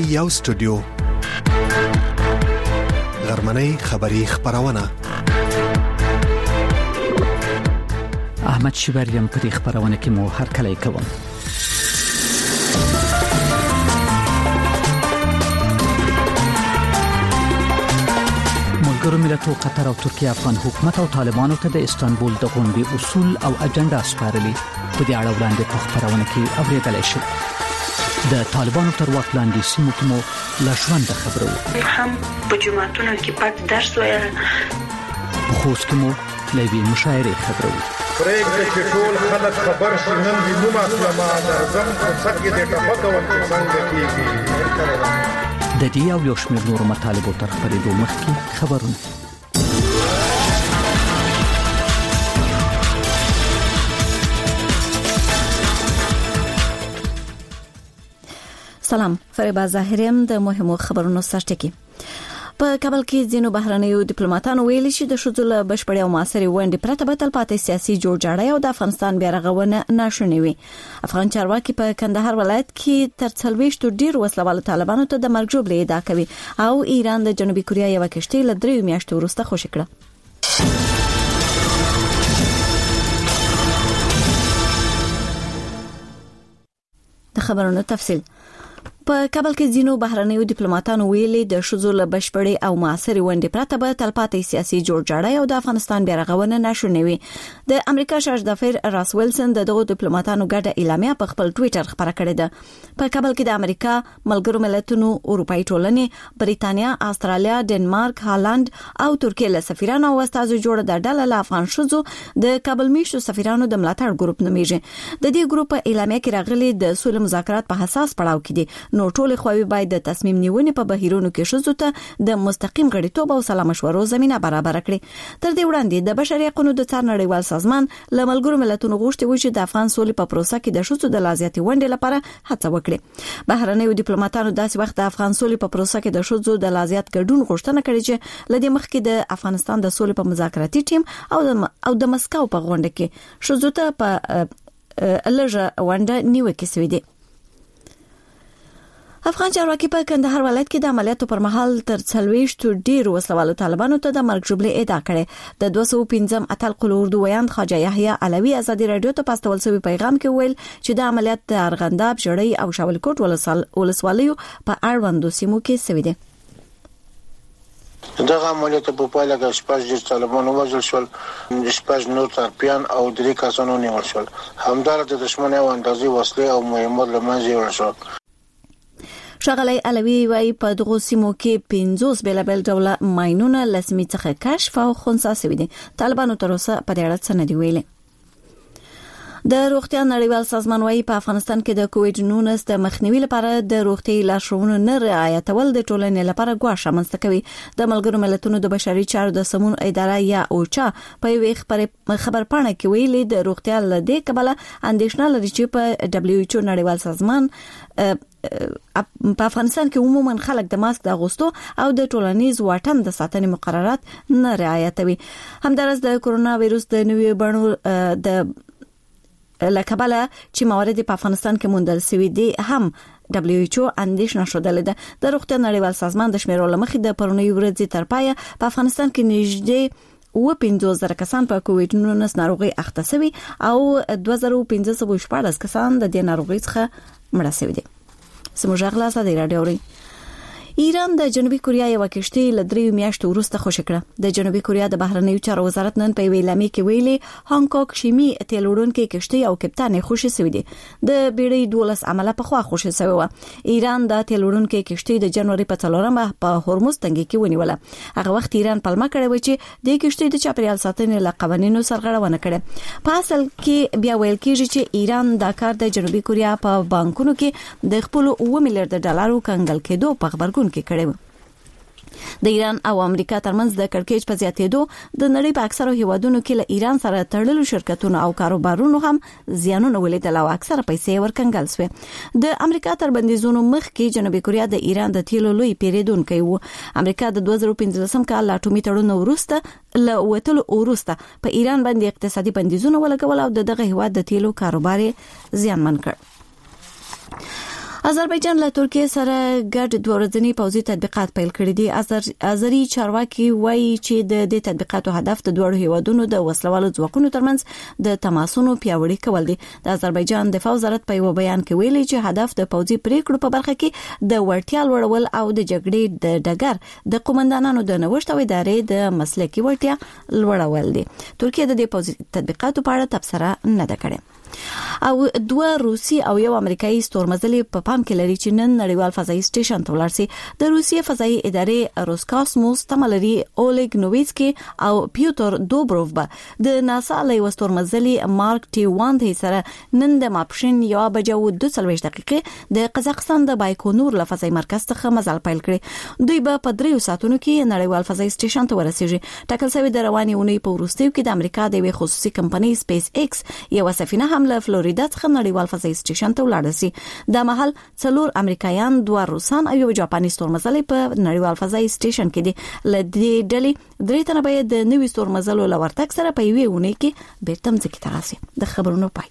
یو سټوډیو غرمنۍ خبری خبرونه احمد شیبریم په خبرونه کې مو هر کله کوم. ملګرو ملتونو قطر او ترکیه افغان حکومت او طالبانو ته د استانبول د غونډې اصول او اجنډا سپارلي. په دې اړه وړاندې په خبرونه کې اوریدل شو. د طالبانو تر واک لاندې سیمو کې مو لښوند خبرو هم په جماعتونو کې پات درس وایي. خوست کې مو لوي مشاعره خبرو. پرېږده چې ټول خلک خبر شي نن دې نوم اسلامه اعظم په سکه دې ټپکول چې څنګه کېږي. د دې او یو شمېر نورو مطالبو تر خبرېدو مخکې خبرونه. سلام، فریبا ظاهریم د مهمو خبرونو سرټکی. په کابل کې ځینو بهرنیو ډیپلوماټانو ویلي چې د شذل بشپړې او معاصرې ونډې پرته به تلپاتې سیاسي جوړجاړی او د افغانستان بیا رغونه ناشونې وي. افغان چارواکي په کندهار ولایت کې تر 40 ډیر وسلوال طالبانو ته د مرګ جوړې ادعا کوي او ایران د جنوبي کوریا یو کشتۍ له 3 میاشتو وروسته خوشی کړه. د خبرونو تفصیل. په کابل کې ځینو بهرنیو ډیپلوماټانو ویلي د شذل بشپړې او معاصرې ونډې پرته به تلپاتې سیاسي جوړجاړی او د افغانستان بیا رغونه ناشونې وي. د امریکا شاهد دفاع راس ویلسن دغه ډیپلوماټانو ګډه اعلامیه په خپل ټوئیټر خبره کړې ده. په کابل کې د امریکا ملګرو ملتونو، اروپאי ټولنې، بریتانیا، استرالیا، ډنمارک، هالند او ترکیه له سفیرانو او استازو جوړه د ډله له افغان شذو د کابل میشتو سفیرانو د ملاتړ ګروپ نومیږي. د دې ګروپ په اعلامیه کې راغلي د سولې مذاکرات په حساس پړاو کې دي. نو ټول خواوی باید د تصمیم نیونې په بهیرونو کې شذو ته د مستقیم غړیتوب او سلا مشورو زمينه برابر کړي. تر دې وړاندې د بشري حقوقو د څار نړیوال سازمان له ملګرو ملتونو غوښتي و چې د افغان سولې په پروسه کې د شذو د لازمي ونډې لپاره هڅه وکړي. بهرنیو ډیپلوماټانو داسې وخت د افغان سولې په پروسه کې د شذو د لازمیت ګډون غوښتنه کړې چې لدې مخکې د افغانستان د سولې په مذاکراتي ټیم او د مسکو په غونډه کې شذو ته په لږه ونډه نیوکه شوې ده. افغان چارواکي په کندهار ولایت کې د عملیاتو پر مهال تر 40 ډیر وسلوالو طالبانو ته د مرګ جوړې ادعا کړې. د 215 اتل قلوردو ویاند خواجه یحیی علوی ازادي رادیو ته پاستول شوی پیغام کې ویل چې د عملیات د ارغنداب، جړی او شاولکوټ ولسوالیو په اړوندو سیمو کې شوی دی. دغه عملیات په پایله کې شپږ طالبان وژل شول، شپږ نور ترپیان او 3 کسانو نیول شول. همدارد د دشمن او اندازې وسلې او مهمات له منځه یوړل شول. شغلی علوی وای په دغه سیمو کې 50 بیلابل ډوله ماینونه لسمی څخه کشف او خنثی شوي دي. طالبانو تر اوسه په دې اړه څه نه دی ویلي. د روغتیا نړیوال سازمان وايي په افغانستان کې د کووډ-19 د مخنیوي لپاره د روغتي لارښوونو نه رعایتول د ټولنې لپاره ګواښ رامنځته کوي. د ملګرو ملتونو د بشري چارو د سمون اداره یا اوچا په یوه خبر پاڼه کې ویلي د روغتیا لدې کبله اندېښنه لري چې په WHO نړیوال سازمان په افغانستان کې عموما خلک د ماسک د اغوستو او د ټولنیز واټن د ساتنې مقررات نه رعایتوي. همدارس د کرونا وایروس د نوې بڼو د لکبله چې موارد په افغانستان کې موندل شوی دي هم WHO اندېښنه شودلې ده. د روغتیا نړیوال سازمان د شمیرو لمخې د پرونی ورځې تر پایه په افغانستان کې نږدې 15,000 کسان په کووډ-19 ناروغي اخته شوي او 2514 کسان د دې ناروغي څخه مړه شوي دي. سموږ غلا ساده رادیو ری. ایران د جنوبي کوریا یو کشتۍ له 3 میاشتو وروسته خوشی کړه. د جنوبي کوریا د بهرنیو چارو وزارت نن په اعلامیه کې ویلي هانګ کانګ شیمي تیل وړونکې کشتۍ او کپټان خوشی شوی دي. د بیړۍ 12 عمله په خوا خوشی شوی و. ایران د تیل وړونکې کشتۍ د جنوري په 4مه په هرمز تنګي کې ونیوله. هغه وخت ایران پلمه کړې و چې د کشتۍ د چاپیریال ساتنې له قوانینو سرغړونه کړې. په اصل کې بیا ویل کېږي چې ایران دا کار د جنوبي کوریا په بانکونو کې د خپل 1 میلیارډ ډالرو کنګل کېدو په خبرګون کې کړي. د ایران او امریکا ترمنځ د کړکېچ په زیاتېدو د نړۍ په اکثرو هیوادونو کې له ایران سره تړلو شرکتونو او کاروبارونو هم زیانونه ولیدل او اکثره پیسې ورکنګل شوې. د امریکا تر بندیزونو مخکې جنوبي کوریا د ایران د تیلو لوی پیریدونکی و. امریکا د 2015 کال لا اټومي تړون وروسته په ایران باندې اقتصادي بندیزونه ولګول او دغه هیواد د تیلو کاروبار زیانمن کړ. آذربایجان له ترکیه سره ګډ دوه ورځني پوځي تطبیقات پیل کړي دي. آذری چارواکي وایي چې د دې تطبیقاتو هدف د دوه هیوادونو د وسلوالو ځواکونو ترمنځ د تماسونو پیاوړي کول دي. د آذربایجان دفاع وزارت په یو بیان کې ویلي چې هدف د پوځي پریکړو په برخه کې د وړتیا لوړول او د جګړې د ډګر د قومندانانو د نوښت او ادارې د مسلکي وړتیا لوړول دي. ترکیه د دې پوځي تطبیقاتو په اړه تبصره نه ده کړې. او دوه روسي او یو امریکایي ستورمزلي په پام کې لري چې نن نړیوال فضایي سټیشن ته ولاړ شي. د روسیې فضایي ادارې روسکاسموس تملري اولګ نوویسکي او پیوتر دوبروف به د ناسا له ستورمزلي مارک ټي 1 سره نن د ماپښین 1:42 دقیقې د قزاقستان د بایکونور له فضایي مرکز څخه مزل پیل کړي. دوی به په 3 ساعتونو کې نړیوال فضایي سټیشن ته ورسیږي. ټاکل شوی د رواني اونۍ په وروستیو کې د امریکا د یو خصوصي کمپنۍ سپیس ایکس یو سفینه هم له فلوریدا څخه نړیوال فضایي سټیشن ته ولاړ شي. د مهال 4 امریکایان، 2 روسان او یو جاپاني ستورمزلي په نړیوال فضایي سټیشن کې دي. ل دې ډلې 3 تنه به د نوي ستورمزلو لورتک سره په یوې ونې کې بیرته ځکه تراسي. د خبرونو پای.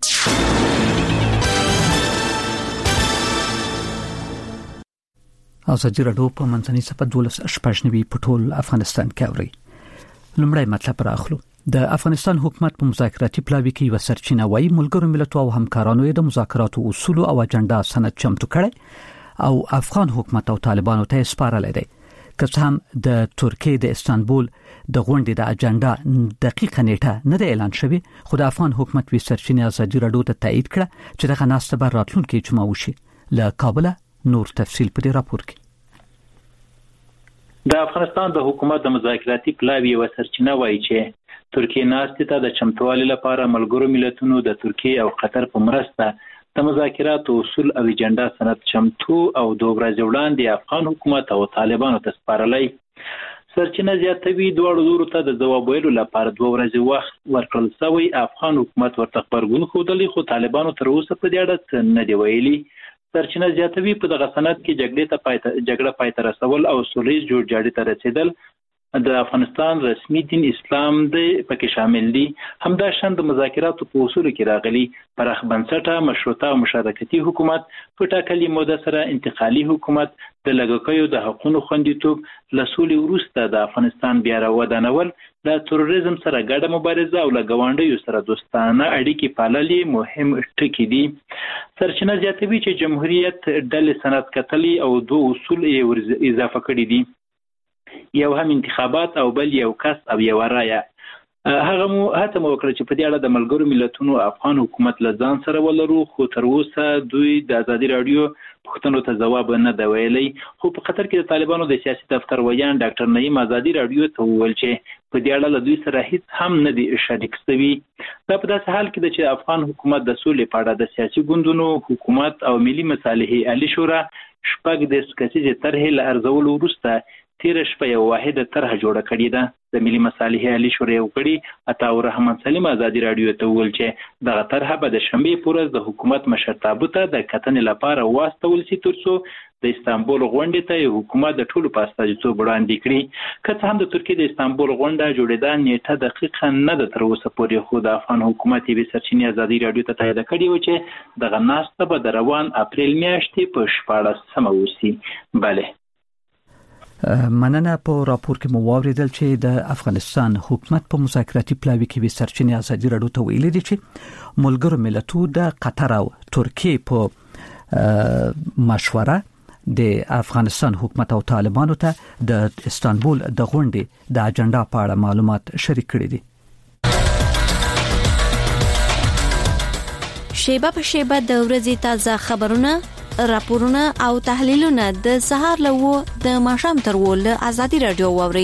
ازادي راډیو په منځنۍ صفحه 12 په ټول افغانستان کې اوري. لومړی مطلب راخلو. د افغانستان حکومت په مذاکراتي پلاوي کې یو سرچینه وایي ملګرو ملتونو او همکارانو د مذاکراتو اصول او اجنډا سند چمتو کړي او افغان حکومت او طالبانو ته سپارل دي. که هم د ترکیه د استانبول د غونډې د اجنډا دقیقه نیټه نه اعلان شوی، خو د افغان حکومت وی سرچینه ازادي راډیو ته تایید کړه چې دغه ناسته بر راتلونکي جمعه وشي. له کابل نور تفصیل په دې راپور کې. د افغانستان د حکومت د مذاکراتي پلاوی یو سرچینه وایي چې ترکیه ناستې ته د چمتووالي لپاره ملګرو ملتونو د ترکیه او قطر په مرسته د مذاکراتو اصول او اجنډا سند چمتو او 2 ورځې وړاندې افغان حکومت او طالبانو ته سپارلای. سرچینه زیاتوي دواړو لورو ته د ځواب ویلو لپاره 2 ورځې وخت ورکړل شوی. افغان حکومت ورته خبرګون ښودلی، خو طالبانو تر اوسه په دې اړه نه دی ویلي. سرچینه زیاتوي په دغه سند کې جګړه پای ته رسول او سولهییز جوړجاړي ته رسیدل د افغانستان رسمي دین اسلام دی پکې شامل دي. همدا شان د مذاکراتو په اصولو کې راغلي پراخ بنسټه مشروطه او مشارکتي حکومت په ټاکلې موده سره انتقالي حکومت د لږکیو د حقوقو خوندیتوب له سولې وروسته د افغانستان بیا راودانول، د تروریزم سره ګډه مبارزه او له ګاونډیو سره دوستانه اړیکې پاللې مهم ټکي دي. سرچینه زیاتوي چې جمهوریت ډلې سند کتلي او 2 اصول یې اضافه کړي دي، یو هم انتخابات او بل یو کس او یو رایه. هغه هڅه مو وکړه چې په دې اړه د ملګرو ملتونو افغان حکومت له ځان سره ولرو، خو تر اوسه دوی د ازادي راډیو پوښتنو ته ځواب نه دی ویلی. خو په قطر کې د طالبانو د سیاسي دفتر ویان ډاکټر نعیم ازادي راډیو ته وویل چې په دې اړه له دوی سره هیڅ هم نه دی شریک شوي. دا په داسې حال کې ده چې افغان حکومت د سولې په اړه د سیاسي ګوندونو حکومت او ملي مصالحې عالي شورا 6 کسیزې طرحې له ارزولو وروسته تیر شپه یو واحده طرح جوړه کړې ده. د ملي مصالحې عالي شورا یو غړي عطا الرحمن سلیم ازادي راډیو ته وویل چې دغه طرح به د شنبې په ورځ د حکومت مشرتابه ته د کتنې لپاره واستول شي ترڅو د استانبول غونډې ته حکومت د ټولو په استازیتوب وړاندې کړي. که څه هم د ترکیې د استانبول غونډه جوړېدا نیټه دقیقه نه ده تر اوسه پورې، خو د افغان حکومت یې سرچینې ازادي راډیو ته تایید کړي و چې دغه ناسته به د روان اپریل میاشتې په 14 وشي. بله مننه. په راپور کې مو واوریدل چې د افغانستان حکومت په مذاکراتي پلاوي کې سرچینې ازادي راډیو ته ویلي دي چې ملګرو ملتونو د قطر او ترکیه په مشوره د افغانستان حکومت او طالبانو ته د استانبول د غونډې د اجنډا په اړه معلومات شریک کړي دي. شیبه په شیبه د ورځې تازه خبرونه، راپورونه او تحلیلونه د سهار له د ماښام تر ول ازادي راډیو ووري.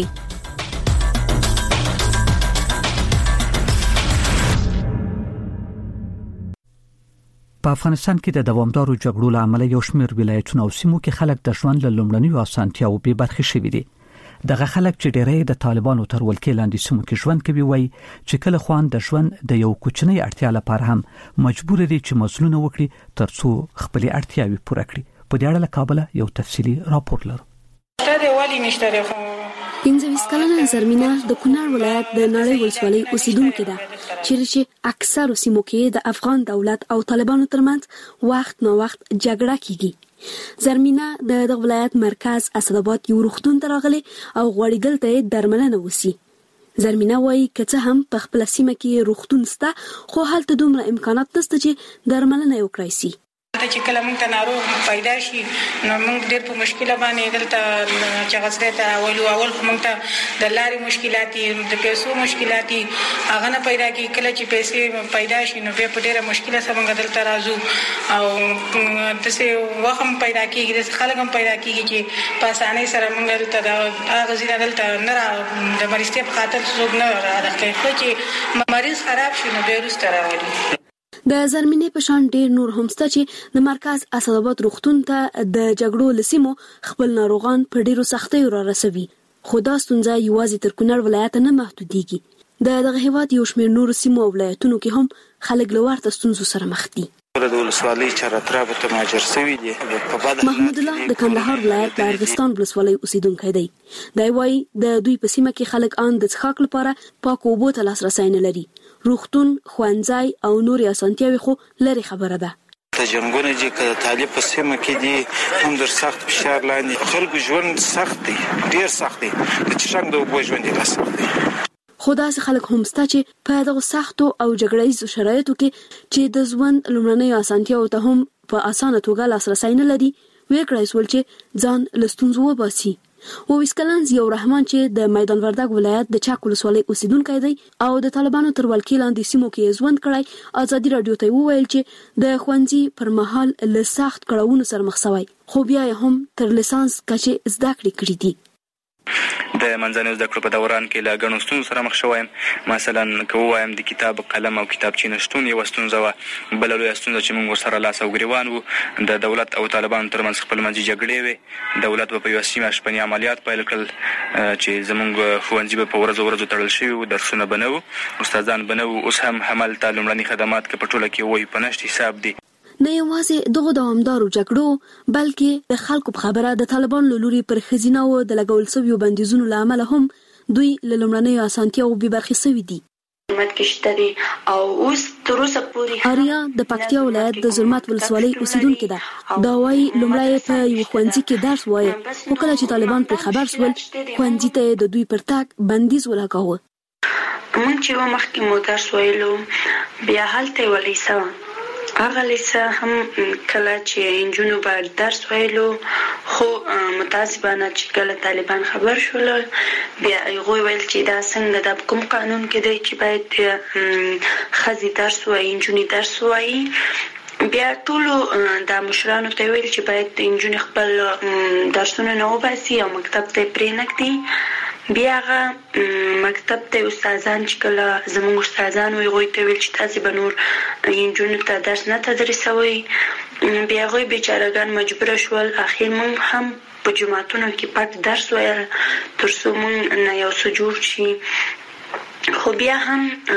په افغانستان کې د دوامدارو جګړو له امله یو شمېر ولایتونو او سیمو کې خلک د ژوند له لومړنیو اسانتیاو بې برخې شوي دي. دغه خلک چې ډېری د طالبانو تر ولکې لاندې سیمو کې ژوند کوي وایي چې کله خوان د ژوند د یو کوچنی اړتیا لپاره هم مجبور دي چې مزلونه وکړي ترڅو خپل اړتیاوې پوره کړي. په دې اړه له کابل یو تفصیلی راپور لرو. اشتري ولي نشتري 15 کلنه زرمینه د کونړ ولایت د نړۍ ولسوالۍ اوسیدونکې ده چې اکثر سیمو کې د افغان دولت او طالبانو ترمنځ وخت نو وخت جګړه کیږي. زرمینه د ولایت مرکز اسداباد یو روغتون ته راغلي او غواړي دلته درملنه وسی. زرمینه وایي که څه هم په خپل سیمه کې روغتون شته خو هلته دومره امکانات نشته چې درملنه وکړای شي. چې کله موږ ته ناروغ پیدا شي نو موږ ډېر په مشکله باندې دلته چې غزرې ته اول موږ ته د لارې مشکلات د پیسو مشکلات هغه نه پیدا کی. کله چې پیسې پیدا شي نو بیا په ډېره مشکله سره موږ دلته راځو او داسې وخت هم پیدا کېږي، داسې خلک هم پیدا کېږي چې په اسانۍ سره موږ دلته د هغه ځای دلته نه د مریضتیا په خاطر څوک نه راځي چې مریض خراب شي نو بیا وروسته راوړي. د زرمینې په شان ډیر نور هم شته چې د مرکز اسداباد روغتون ته د جګړو لسیمو خپل ناروغان په ډیرو سختیو را رسوي. خو دا ستونزه یوازې تر کونړ ولایت نه محدودېږي. دغه هیواد یو شمېر نور سیمو او ولایتونو کې هم خلک له ورته ستونزو سره مخ دي. د ولسوالۍ چارترابه ته مهاجر شوي دي. محمود الله د کندهار ولایت د ارغستان ولسوالۍ اوسیدونکی دی. دی وايي د دوی په سیمه کې خلک ان د څښاک لپاره پاکو اوبو ته لاسرسی نه لري. روغتون، ښوونځی او نورې اسانتیاوې خو لرې خبره ده. د جنګونو چې د طالب په سیمه کې دي هم در سخت فشار لاندې خلکو ژوند سخت دی، ډیر سخت دی. د چشنګ د اوبو ژوند ډیر سخت دی. خو داسې خلک هم شته چې په دغه سختو او جګړهیزو شرایطو کې چې د ژوند لومړنیو اسانتیاوو ته هم په اسانه توګه لاسرسی نه لري وکړای شول چې ځان له ستونزو وباسي. ویسکلن ضیاء الرحمن چې د میدان وردګ ولایت د چاک ولسوالۍ اوسیدونکی دی او د طالبانو تر ولکې لاندې سیمو کې ژوند کړی، ازادي راډیو ته وویل چې د ښوونځي پر مهال له سخت کړاوونو سره مخ شوی خو بیا هم تر لیسانس کچې زده کړې کړې دي. د منځنیو زده کړو په دوران کې له ګڼو ستونزو سره مخ شوم. مثلا که ووایم د کتاب قلم او کتابچې نشتون یوه ستونزه وه. بله لویه ستونزه چې موږ ورسره لاس او ګریوان وو د دولت او طالبانو ترمنځ خپلمنځي جګړې وې. دولت به په یوه سیمه شپني عملیات پیل کړل چې زموږ ښوونځي به په ورځو تړل شوي وو، درسونه به نه وو، استادان به نه وو. اوس هم هملته لومړني خدمات که په ټوله کې وایي په نشت حساب دي. نه یوازې دغه دوامدارو جګړو بلکې د خلکو په خبره د طالبانو له لوري پر ښځینه‌وو د لګول شویو بندیزونو له امله هم دوی له لومړنیو اسانتیاوو بې برخې شوي دي. او اوس تر اوسه پورې آریا د پکتیا ولایت د زرمت ولسوالۍ اوسیدونکې ده. دا وايي لومړی په یو ښوونځي کې درس وایي خو کله چې طالبان پرې خبر شول ښوونځي ته د دوی پر تګ بندیز ولګاوه. موږ چې مخکې مو درس ویلو بیا هلته یوه لیسه هغه لیسه هم کله چې انجونو به درس ویلو خو متاسفانه چې کله طالبان خبر شول بیا هغوی ویل چې دا څنګه د کوم قانون کې دی چې باید ښځې درس وایي انجونې درس وایي. بیا ټولو د مشرانو ته ویل چې باید انجونې خپل درسونه نه وباسي او مکتب ته یې پرېنږدي. بیا هغه مکتب ته استادان چې کله زموږ استادان وي هغوی ته ویل چې تاسې به نور انجونو ته درس نه تدریسوئ. بیا هغوی بیچارهګان مجبوره شول اخر موږ هم په جوماتونو کې پټ درس ویل تر څو موږ نه یو څه جوړ شي. خو بیا هم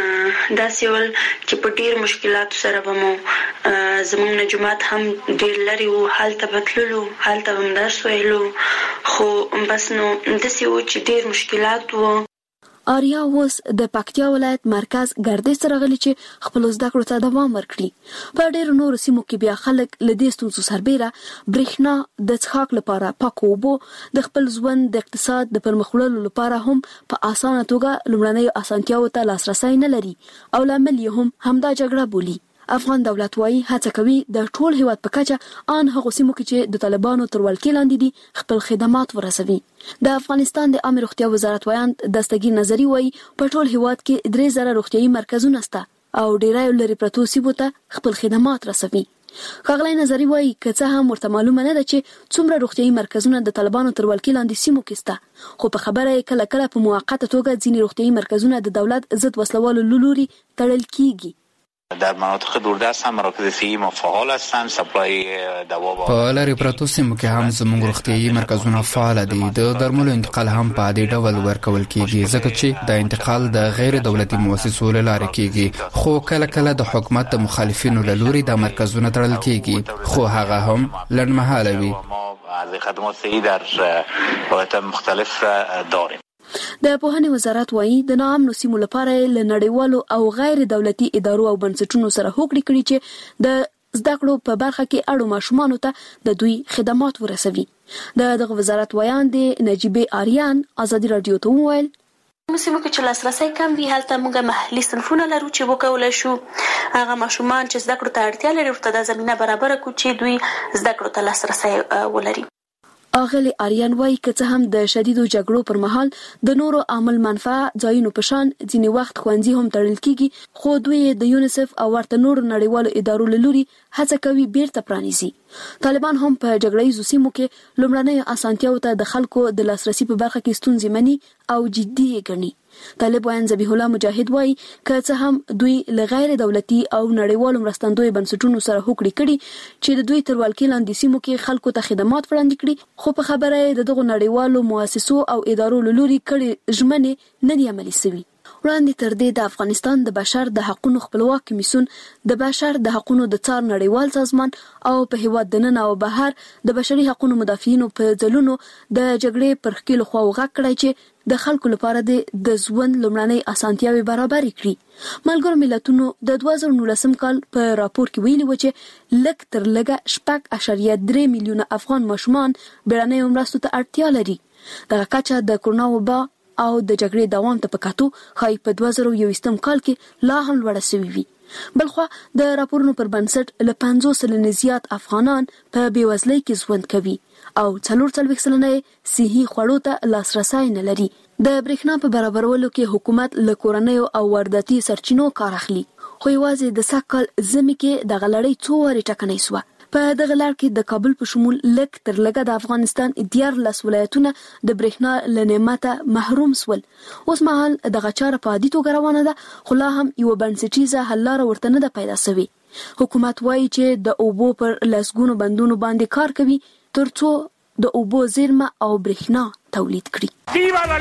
داسې ول چې په ډېر مشکلاتو سره به مو زموږ نه جومات هم ډېر لرې وو، هلته به تللو، هلته به م درس ویلو خو بس نو داسې وو چې ډېر مشکلات وو. آریا اوس د پکتیا ولایت مرکز ګردیز ته راغلي چې خپلو زده کړو ته دوام ورکړي. په ډېرو نورو سیمو کې بیا خلک له دې ستونزو سربیره برېښنا د څښاک لپاره پاکو اوبو د خپل ژوند د اقتصاد د پرمخ وړلو لپاره هم په اسانه توګه لومړنیو اسانتیاوو ته لاسرسی نه لري او لامل یې هم همدا جګړه بولي. افغان دولت وايي هڅه کوي د ټول هیواد په کچه ان هغو سیمو کې چې د طالبانو تر ولکې لاندې دي خپل خدمات ورسوي. د افغانستان د عامه روغتیا وزارت وایاند دستګیر نظری وايي په ټول هیواد کې 3000 روغتیايي مرکزونه شته او ډیری لري پرتو سیمو ته خپل خدمات رسوي. ښاغلی نظری وايي که څه هم ورته معلومه نه ده چې څومره روغتیايي مرکزونه د طالبانو تر ولکې لاندې سیمو کې شته خو په خبره یې کله کله په موقته توګه ځینې روغتیايي مرکزونه د دولت ضد وسلوالو له لوري تړل کیږي. در مناطق دوردست هم مراکز صحی ما فعال هستند. سپلای دوا په لرې پرتو سیمو کې هم زموږ روغتیايي مرکزونه فعال دي. د درملو انتقال هم په عادي ډول ورکول کیږي ځکه چې د انتقال د غیر دولتي مؤسسو له لارې کیږي خو کله کله د حکومت د مخالفینو له لوري د مرکزونه تړل کیږي خو هغه هم لنډمهاله وي. از خدمات صحی در روایت مختلف داریم. د پوهنې وزارت وایي د ناامنو سیمو لپاره له نړیوالو او غیر دولتي ادارو او بنسټونو سره هوکړې کړي چې د زده کړو په برخه کې اړو ماشومانو ته د دوی خدمات ورسوي. دغه وزارت ویان دی نجیبه آریان ازادي رادیو ته وویل مسیمو کې چې لاسرسي کم وي هلته موږ محلي صنفونه لرو چې وکولای شو هغه ماشومان چې زده کړو ته اړتیا لري ورته د زمينه برابر کړو چې دوی زده کړو ته لاسرسي ولري. اغلی آریان وایي که څه هم د شدیدو جګړو پر مهال د نورو عامل منفعه ځایونو په شان ځینې وخت ښوونځي هم تړل کیږي خو دوی د یونیسف او ورته نورو نړیوالو ادارو له لوري هڅه کوي بیرته پرانیزي. طالبان هم په جګړیزو سیمو کې لومړنۍ اسانتیاو ته د خلکو د لاسرسي په برخه کې ستونزې مني او جدي یې ګڼي. طالب ویان ذبیح الله مجاهد وایي که څه هم دوی له غیر دولتي او نړیوالو مرستندوی بنسټونو سره هوکړې کړي چې د دوی تر ولکې لاندې سیمو کې خلکو ته خدمات وړاندې کړي خو په خبره یې دغه نړیوالو مؤسسو او ادارو له لوري کړي ژمنې نه دي عملي شوي. وړاندې تر دې د افغانستان د بشر د حقوقو خپلواک کمیسیون د بشر د حقوقو د څار نړیوال سازمان او په هیواد دننه او بهر د بشري حقوقو مدافعینو په ځلونو د جګړې پر خکیلو خوا وغږ کړی چې د خلکو لپاره د ژوند لومړنۍ اسانتیاوي برابر کړي. ملګرو ملتونو د 2019 کال په راپور کې ویلي و چې لږ تر لږه 6.3 میلیونه افغان ماشومان بیړنۍ مرستو ته اړتیا لري. دغه کچه د کرونا وبا او د جګړې دوام ته پکاتو خای په 2021 کال کې لا هم لوړه شوې وي. بلخو د راپورونو پر بنسټ له 50 سلنې زیات افغانان په بیوزلۍ کې ژوند کوي او 44 سلنې صحي خوړو ته لاسرسي نه لري. د برېښنا په برابرولو کې حکومت له کورنیو او وارداتي سرچینو کار اخلي خو یوازې د سکل زمي کې د غلړۍ څو وری ټکنۍ سو. په دغه لار کې د کابل په شمول لک تر لګه د افغانستان 14 ولایتونه د برېښنا له نعمته محروم سول. اوس مهال دغه چاره په عادي توګه روانه ده خو لا هم یو بنسټیزه حل لاره ورته نه ده پیدا شوې. حکومت وایي چې د اوبو پر لسګونو بندونو باندې کار کوي ترڅو د اوبو زیرمه او برېښنا تولید کړي. ویوا لا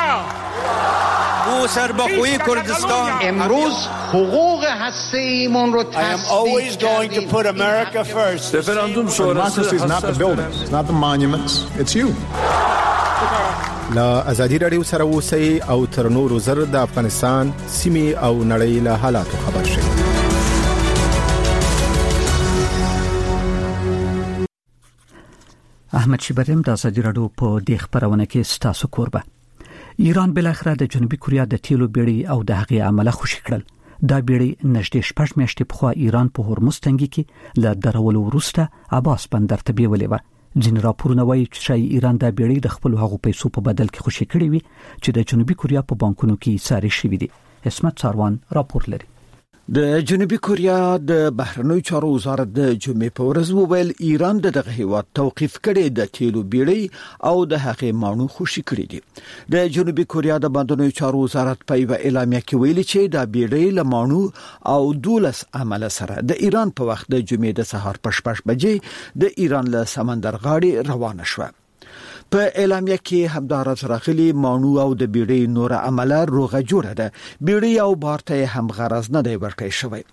لیبرتا او سربخوی کردستان امروز حقوق هسته‌ایمون رو تثبیت کردیم. رفراندوم شورای is not the buildings, it's not the monuments, it's you. لا ازادي رادیو سره اوسئ او تر نورو زر د افغانستان سیمې او نړۍ له حالاتو خبر شئ. احمد شیبریم د ازادي رادیو په دې خبرونه کې ستاسو کوربه. ایران بل اخره د جنوبي کوریا د تیلو بیړۍ او د هغې عمله خوشی کړل. دا بیړۍ نږدې 6 میاشتې پخوا ایران په هرمز تنګي کې له درولو وروسته عباس بندر ته بیولې و. ځینې راپورونه وایي چې ایران دا بیړۍ د خپل هغو پیسو په بدل کې خوشی کړې وي چې د جنوبي کوریا په بانکونو کې ساري شوي دي. اسمت ساروان راپور لري. د جنوبي کوریا د بهرنیو چارو وزارت د جمعې په ورځ وویل ایران دغه هیواد توقیف کړي د تیلو بیړۍ او د هغې مانو خوشی کړي دي. د جنوبي کوریا د بهرنیو چارو وزارت په یو اعلامیه کې ویلي چې د بیړۍ له مانو او 12 عمل سره د ایران په وخت د جمعې د سهار په 6 بجې د ایران له سمندر غاړې روانه شوه. په اعلامیه کې همدارس راغلي مانو او د بیړۍ نور عمله روغه جوړه ده. بیړۍ او بارته هم غرض نه دی ورکړی شوی.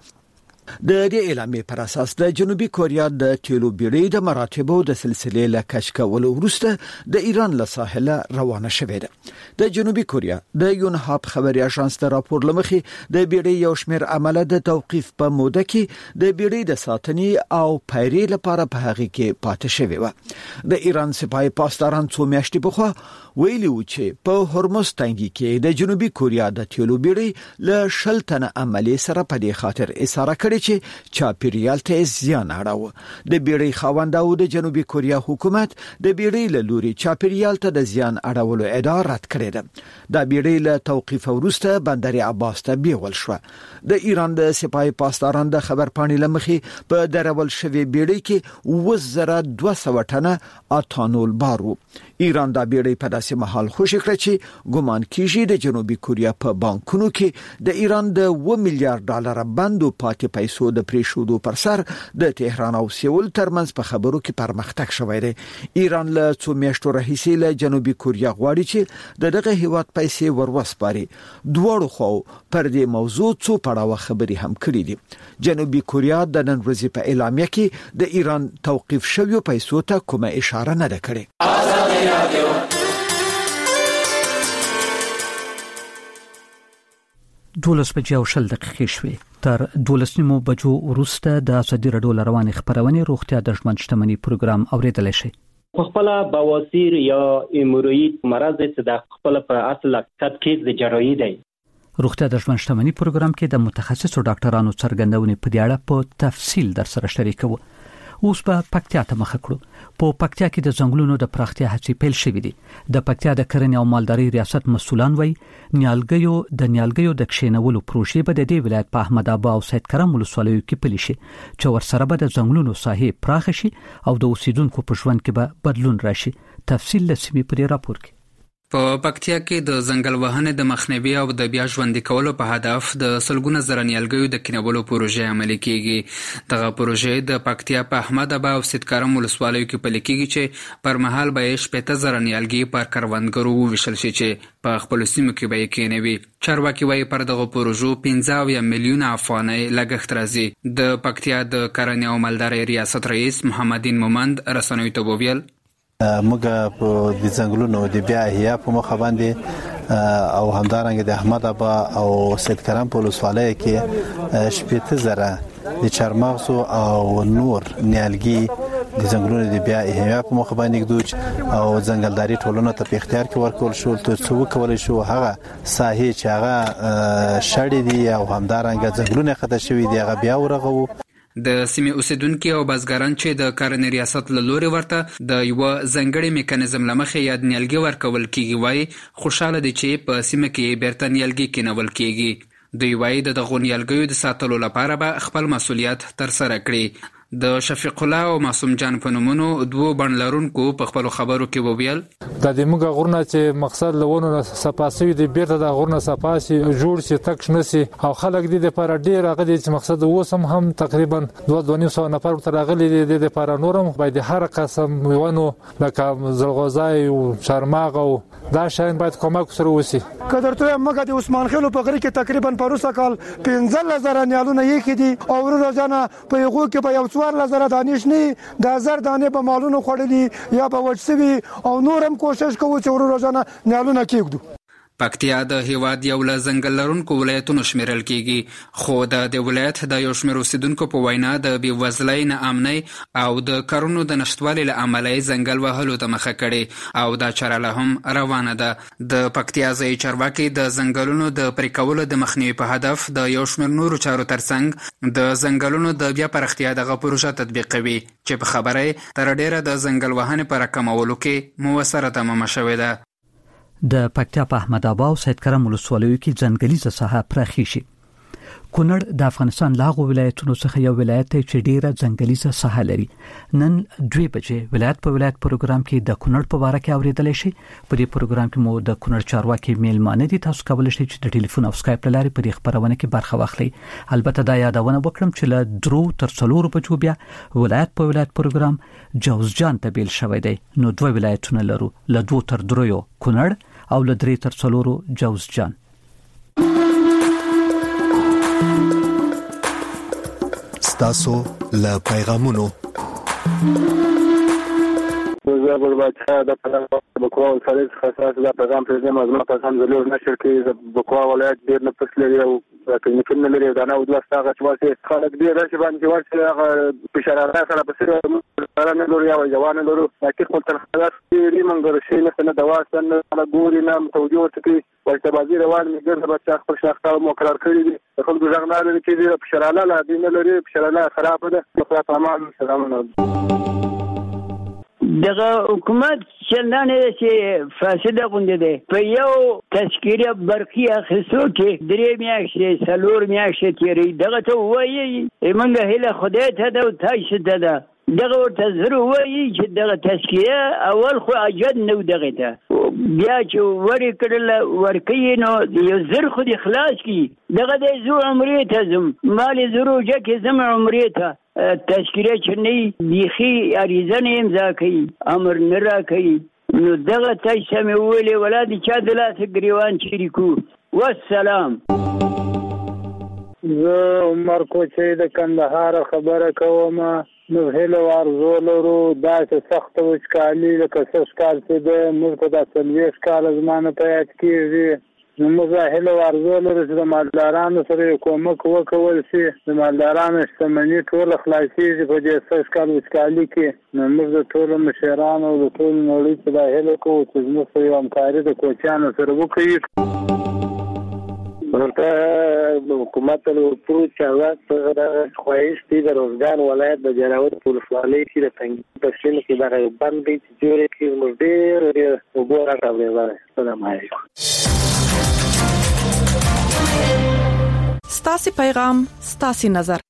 د دې اعلامیې پر اساس د جنوبي کوریا د تیلو بیړۍ د مراتبو د سلسلې له کشف کولو وروسته د ایران له ساحله روانه شوې ده. د جنوبي کوریا د یونهاب خبري اژانس د راپور لمخې د بیړۍ یو شمېر عمله د توقیف په موده کې د بیړۍ د ساتنې او پیری لپاره په هغه کې پاتې شوې و. د ایران سپاه پاسداران څو میاشتې پخوا ویلي و چې په هرمز تنګي کې د جنوبي کوریا د تیلو بیړۍ له 10 تنه عملي سره په دې خاطر اصرار کړی چې چاپیریال ته زیان اړاوه. د بیړۍ خاوند او د جنوبي کوریا حکومت د بیړۍ له لوري چاپیریال ته د زیان اړولو ادعا رد کړې ده. د بیړۍ له توقیف وروسته بندر عباس ته بیول شو. د ایران د سپاه پاسداران د خبر پاڼې لمخې په درول شوی بیړۍ کې 2200 ټنه اتانول بارو. ایران دا بیړۍ په داسې محل خوشی کړ چې ګومان کیږي د جنوبي کوریا په بانکونو کې د ایران د 1 میلیارډ ډالر بندو پاتې پیسو د پریښودو پر سر د تهران او سیول ترمنځ په خبرو کې پرمختګ شوی دی. ایران له څو میاشتو راهیسې له جنوبي کوریا غواړي چې دغه هیواد پیسې وروسپاري. دوړو خو پر دې موضوع څو پړاوه خبري هم کړې دي. جنوبي کوریا د نن ورځې په اعلامیه کې د ایران توقیف شویو پیسو ته کومه اشاره نه ده کړې. 12:20 شوې تر 12 بجو وروسته د ازادي رادیو روانې خبرونه روغتیا د ژوند شتمنۍ پروګرام اوریدل شي. خپل بواسیر یا هیموروید مرض چې د خپل په اصل حقیقت کې د جراحي دی. روغتیا د ژوند شتمنۍ پروګرام کې د متخصصو ډاکټرانو څرګندونې په دې اړه په تفصیل در سره شریکو. اوس په پکتیا ته مخ کړو. په پکتیا کې د ځنګلونو د پراختیا هڅې پیل شوې دي. د پکتیا د کرنې او مالدارۍ ریاست مسولان وایي نیالګیو د کښینولو پروژې به د دې ولایت په احمد ابا او سید کرم ولسوالیو کې پلي شي چې ورسره به د ځنګلونو ساحې پراخ شي او د اوسیدونکو په ژوند کې به بدلون راشي. تفصیل لسمي په راپور کې. په پکتیا کې د ځنګل وهنې د مخنیوي او د بیا ژوندۍ کولو په هدف د سلګونه زره نیالګیو د کینولو پروژې عملي کیږي. دغه پروژې د پکتیا په احمد ابا او سید کرم ولسوالیو کې پلي کیږي چې پر مهال به 15 زره نیالګي پر کروندګرو وویشل شي چې په خپل سیمو کې به کینوي. چارواکي وايي پر دغه پروژو 15 میلیونه افغانۍ لګښت راځي. د پکتیا د کرنې او مالدارۍ ریاست رئیس محمدین مومند رسنیو ته وویل موږ په د ځنګلونو د بیا احیا په مخ باندې او همدارنګه د احمد ابا او سید کرم په ولسوالۍ کې 15 زره د چارمغز او نور نیالګي د ځنګلونو د بیا احیا په مخ باندې دوج او ځنګلداري ټولنه ته په اختیار کې ورکول شو تر څو کولای شو هغه ساحې چې هغه شړې دي او همدارنګه ځنګلونه خطر شوی دي هغه بیا ورغو. د سیمې اوسیدونکو او بازګران چې د کرنې ریاست له لوري ورته د یو ځنګړي میکانیزم لمخې یاد نیالګي ورکول کیږي وای خوشاله دي چې په سیمه کې بیرته نیالګي کینول کیږي. دوی وای د دغه نیالګیو د ساتلو لپاره به خپل مسولیت تر سره کړي. د شفیق الله او معصوم جان په نومونو دوه بڼلرونکو په خپل خبرو کې وویل د دې موږ غورنه چې مقصد لونه صفاسي د بیرته د غورنه صفاسي جوړ شي تک نشي او خلک دې لپاره ډیر هغه چې مقصد وسم هم تقریبا 2.5 نفر تر غلي دې لپاره نورم باید هر قسم ونه لکه زلغوزای او شرماغ او دا شاین باید کومک سره وسی. کدرته موږ د عثمان خیلو په غری کې تقریبا پروسه کال 15000 نیالونه یې کې دي او روزانه په یو کې په 4000 دانې شنی د 1000 دانې په مالونو خړلې یا په وټسوي او نورم کوشش کوو چې روزانه نیالونه کېږدو. پکتیا د هیواد یو له ځنګل لرونکو ولایتونو شمیرل کیږي خو د ولایت د یو شمېر اوسیدونکو په وینا د بېوزلۍ ناامنۍ او د کارونو د نشټوالي له امله ځنګل وهلو ته مخه کړې او دا چاره لا هم روانه ده. د پکتیا ځایي چارواکي د ځنګلونو د پرې کولو د مخنیوي په هدف د یو شمېر نورو چارو ترڅنګ د ځنګلونو د بیا پراختیا دغه پروژه تطبیقوي چې په خبره تر ډیره د ځنګل وهنې په راکمولو کې موثره تمامه شوې ده. د پکتیا په احمد ابا او سید کرم ولسوالیو کې ځنګلیزه ساحه پراخې شي. کونړ د افغانستان لاغو ولایتونو څخه یو ولایت چې ډیره ځنګلیزه ساحه لري. نن 2 بجې ولایت په ولایت پروګرام کې د کونړ په اړه کې اوریدل شي. په دې پروګرام کې مو د کونړ چارواکي میلمانه دي. تاسو کولی شئ چې د ټلیفون او سکایپ لارې په دې خبرونه کې برخه واخلئ. البته دا یادونه وکړم چې له 3 تر 4 بجو بیا ولایت په ولایت پروګرام جوزجان ته بیل شوی دی. نو 2 ولایتونه لرو، له 2 تر 3 کونړ او له 3 تر 4 جوزجان. ستاسو له پیغامونو زابل بچا د بکوا ولایت خاصه د پیغام پر مزمه پیغام زلور نشر کې بکوا ولایت ډیر نه پسلري او کلینیکل نه لري دا نه د واستغه چې واسه خلک ډیر راشي باندې ورته په شراره سره په نه لري او ځوان لري لکه خپل تر خلاص لري منګر شي نه دوا سن نه ګوري نه توجه ته ورته بازی روان میګر د بچا خپل شاخته مقرر کړی دي خلکو ځغ نه لري چې په شراره لا دین لري په شراره خراب ده په تمام سلام دغه حکومت چندانه چې فاسده غونډه ده په یو تشکیله برقی اخیستو کې 3 میاشتې 4 میاشتې تیرې دغه ته وایي موږ هله خدای ته د تاسو ته ده دغه ورته زرو وایي چې دغه تشکیله اول خو اجد نو دغه ته بیا چې وری کړل ورکی نو یو زر خو د خلاص کی دغه د زو عمرې ته زم مال زرو جکه زم عمرې ته تشکیله چنی بیخی عریضه نه امضا کوي امر نه را کوي نو دغه تاسو مې ویلې ولادي چا د لاس ګریوان شریکو والسلام. زه عمر کوچی د کندهار خبره کوم. نو هله ورزو لرو دا چې سخت وچکالي لکه سس کال چې د موږ ته د 30 کال زمانه په یاد کېږي موږ هیله ورزو لرو چې د مالدارانو سره کومک وکول شي، د مالدارانو شتمني ټول خلاصېږي په دې سږ کال وچکالي کې. نو موږ د ټولو مشرانو او د ټولو نړۍ ته دا هیله کوو چې زموږ سره یو همکاري د کوچیانو سره وکړي. ورته حکومت له پرو چاوات د خواهش دي د روزګان ولایت د جراوت ولسوالۍ کې د تنګ پښین کې دا باندې چې جوړې کې موږ ډېر وګورا راغلي وای. سلام علیکم. ستاسي پیغام ستاسي نظر.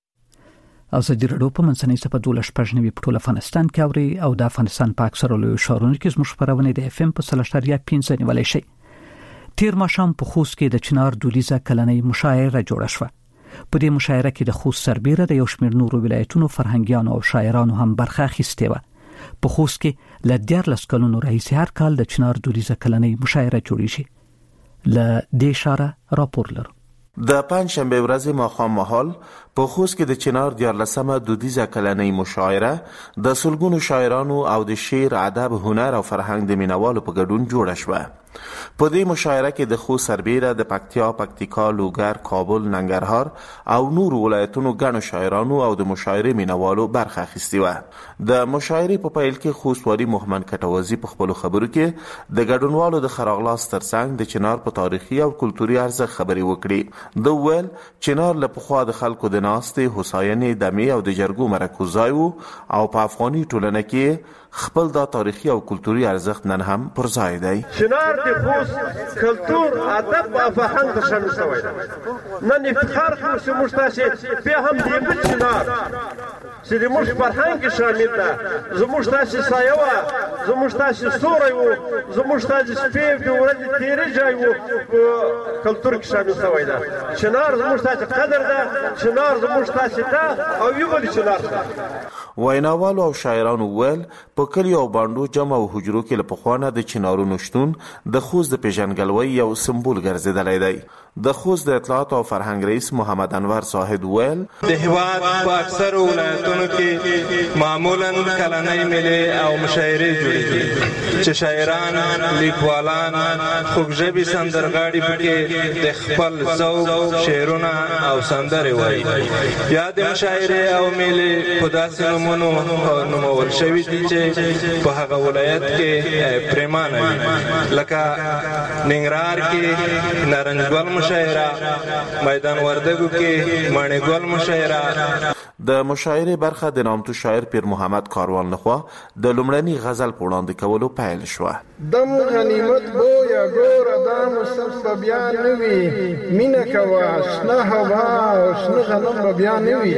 ازادي راډیو په منځنۍ صفه 12 په ټول افغانستان کې اوري او د افغانستان په اکثره لوی ښارونو کې زموږ خبرونه د FM په 3.5 نیولای شي. تیر ماښام په خوست کې د چنار دولیزه کلنۍ مشاعره جوړه شوه. په دې مشاعره کې د خوست سربېره د یو شمېر نورو ولایتونو فرهنګیانو او شاعرانو هم برخه اخیستې وه. په خوست کې له 14 کلونو راهیسې هر کال د چنار دولیزه کلنۍ مشاعره جوړیږي. له دې اشاره راپور لرو. د پنځشنبه ورځې ماښام مهال په خوست کې د چنار 14مه دودیزه کلنۍ مشاعره د سلګونو شاعرانو او د شعر، ادب، هنر او فرهنګ د مینوالو په ګډون جوړه شوه. په دې مشاعره کې د خوست سربېره د پکتیا، پکتیکا، لوګر، کابل، ننګرهار او نور ولایتونو ګڼو شاعرانو او د مشاعرې مینوالو برخه اخیستې وه. د مشاعرې په پیل کې خوستوالي محمد کټوازي په خپلو خبرو کې د ګډونوالو د خراغلاس ترڅنګ د چنار په تاریخي او کلتوري ارزښت خبرې وکړي. د ویل چنار له پخوا د خلکو د ناستې، هوساینې، دمې او د جرګو مرکز ځای و او په افغاني ټولنه کې خپل دا تاریخي او کلتوري ارزښت نن هم پر ځای دی. چنار د خوست کلتور، ادب او فرهنګ ته شامل شوی دی. نن افتخار کوو چې موږ تاسې بیا هم د یو چنار چې د موږ فرهنګ کې شامل ده، زموږ تاسې سایه وه، زموږ تاسې ستوری و، زموږ تاسې شپې د ورځې تېرې ځای و په کلتور کې شامل شوی ده. چنار زموږ تاسې قدر ده، چنار زموږ تاسې ده او یو بل چنار ده. ویناوالو او شاعرانو ویل په کلیو او بانډو جمع او حجرو کې له پخوانه د چنارونو شتون د خوست د پیژنګلوۍ یو سمبول ګرځېدلی دی. د خوست د اطلاعات او فرهنګ رئیس محمد انور صاحب ویل د هیواد په اکثرو ولایتونو کې معمولا کلنۍ میلې او مشاعرې جوړېږي چې شاعران، لیکوالان، خوږژبي سندرغاړي پکې د خپل ذوق شعرونه او سندرې وایي. یا د مشاعرې او میلې په داسې نومونو نومول شوي دي چې په هغه ولایت کې پریمانه وي، لکه ننګرهار کې نارنجګل مشاعره، میدان وردګو کې ماڼېګل مشاعره. د مشاعرې برخه د نامتو شاعر پیر محمد کاروان لخوا د لومړني غزل په وړاندې کولو پیل شوه. دم غنیمت بویا ګوره دا موسم به بیا نه وي، مینه کوه شنه هوا او شنه غنم به بیا نه وي،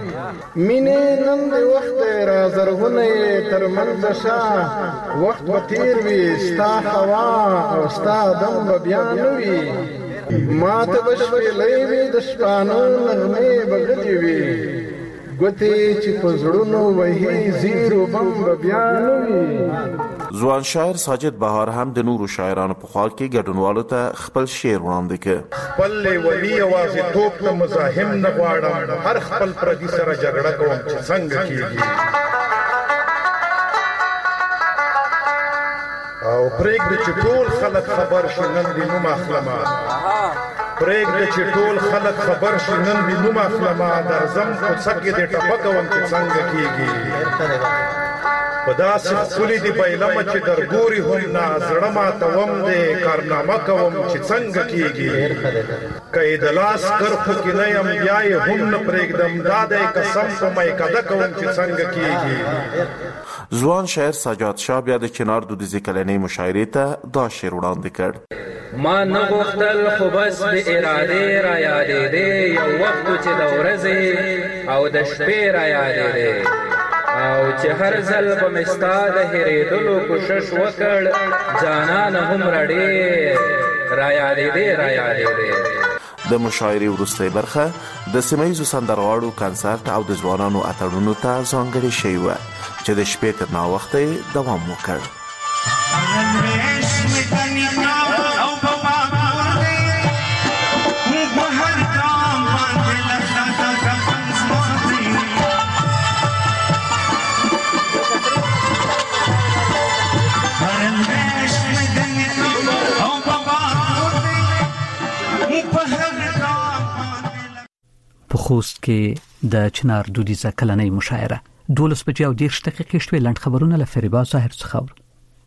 مینې نن د وخت دی را زرغونه یې تر منځه شه، وخت به تیر وي ستا هوا او ستا دم به بیا نه وي، ما ته به شپېلۍ وي د شپانو نغمې به غلې وي، ګوتې چې په زړونو وهي زیرو بم به بیا نه وي. ځوان شاعر ساجد بهار هم د نورو شاعرانو په خوا کې ګډونوالو ته خپل شعر وړاندې کړ. خپل لیوني یوازیتوب ته مزاحم نه غواړم، هر خپل پردي سره جګړه کوم چې څنګه کېږي، او پرېږدې چې ټول خلک خبر شي نن دې نوم اخلمه، پرېږدې چې ټول خلک خبر شي نن دې نوم اخلمه، درځم کوڅه کې دې ټپه کوم چې څنګه کېږي، په داسې ښکلي دې بایلمه چې درګوري هم نه، زړه ماتوم دې کارنامه کوم چې څنګه کېږي، که یې د لاس کرښو کې نه یم بیا یې هم نه پرېږدم، دا دی قسم په میکده کوم چې څنګه کېږي. ځوان شاعر سجاد شاه بیا د چنار دودیزې کلنۍ مشاعرې ته دا شعر وړاندې کړ. ما نه غوښتل خو بس د ارادې را یادېدې، یو وخت چې د ورځې او د شپې را یادېدې، او چې هر ځل به مې ستا د هېرېدلو کوشش وکړ، جانانه هم ډېر را یادېدې را یادېدې. د مشاعرې وروستۍ برخه د سیمه ییزو سندرغاړو کنسرت او د ځوانانو اتڼونو ته ځانګړې شوې وه چې د شپې تر ناوخته یې دوام وکړ. په خوست کې د چنار دودیزه کلنۍ مشاعره 12:10 شوي لاند خبرونه له فریبا ظاهر څخه.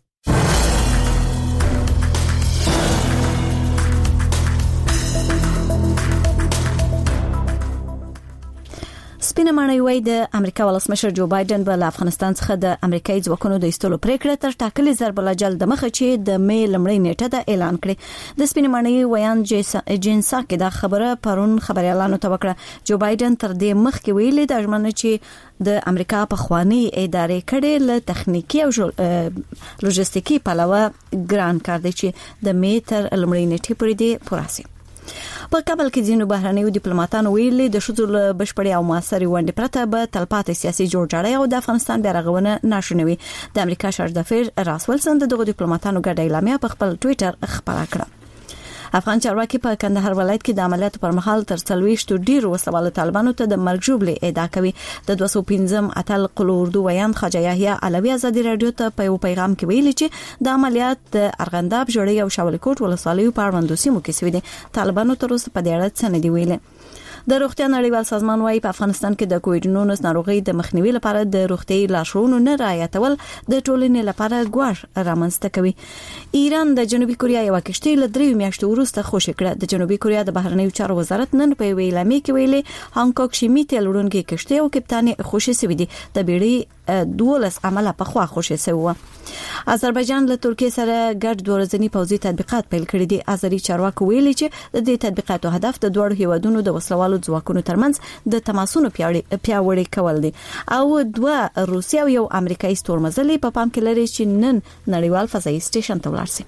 سپینه ماڼۍ وای د امریکا ولسمشر جو بایدن به له افغانستان څخه د امریکایي ځواکونو د ایستلو پریکړه تر ټاکلي ضرب الجل د مخه چې د مې لمړۍ نیټه د اعلان کړي. د سپینه ماڼۍ ویان جینسا کې دا خبره پرون خبريالانو ته وکړه. جو بایدن تر دې مخکې ویلي د ژمنه چې د امریکا په خواني ادارې کړي له تخنیکی او لوجستیکي پلوه ګران کار دی چې د مې تر لمړۍ نیټه پورې دی پوراسي. په کابل کې ځینو بهرنیو ډیپلوماټانو ویلي د شذو بشپړې او موثرې ونډې پرته به تلپاتې سیاسي جوړجاړی او د افغانستان بیا رغونه ناشونوي. د امریکا شارج دفیر راس ولسن دغه ډیپلوماټانو ګډه اعلامیه په خپل ټوئیټر خبره کړه. افغان چارواکي په کندهار ولایت کې د عملیاتو پر مهال تر 40 ډیرو وسوالو طالبانو ته د مرګ ژوبلې ادعا کوي. د 215 اتل قل اردو ویان خواجه یحیی علوی ازادي رادیو ته په یو پیغام کې ویلي چې د عملیات د ارغنداب جوړي او شاول کوټ ولسوالیو په اړوندو سیمو کې سوي دي. طالبانو تر اوسه په دې اړه څه نه دی ویلي. د روغتیا نړیوال سازمان وايي په افغانستان کې د کووډ-19 ناروغي د مخنیوي لپاره د روغتي لارښوونو نه رعایتول د ټولنې لپاره ګواښ رامنځته کوي. ایران د جنوبي کوریا یو کشتۍ له 3 میاشتو وروسته خوشی کړه. د جنوبي کوریا د بهرنیو چارو وزارت نن په ویلامي کې ویلي هانګ کونګ شیمي تیل وړونکي کشتۍ او کپتان خوشی سوي دي. د بیړۍ 12 عمله په خوا خوشی سوي. آذربایجان له ترکیه سره ګډ دورځنی پوځي تطبیقات پیل کړي دي. آذری چارواکو ویلي چې د دې تطبیقاتو هدف د دوه هیوادونو د وسلوالو ځواکونو ترمنځ د تماسونو پیاوړی کول دي او دوه روسیا او یو امریکایي ستورمزلي په پام کې لري چې نن نړیوال فضایي سټیشن ته ولاړ شي.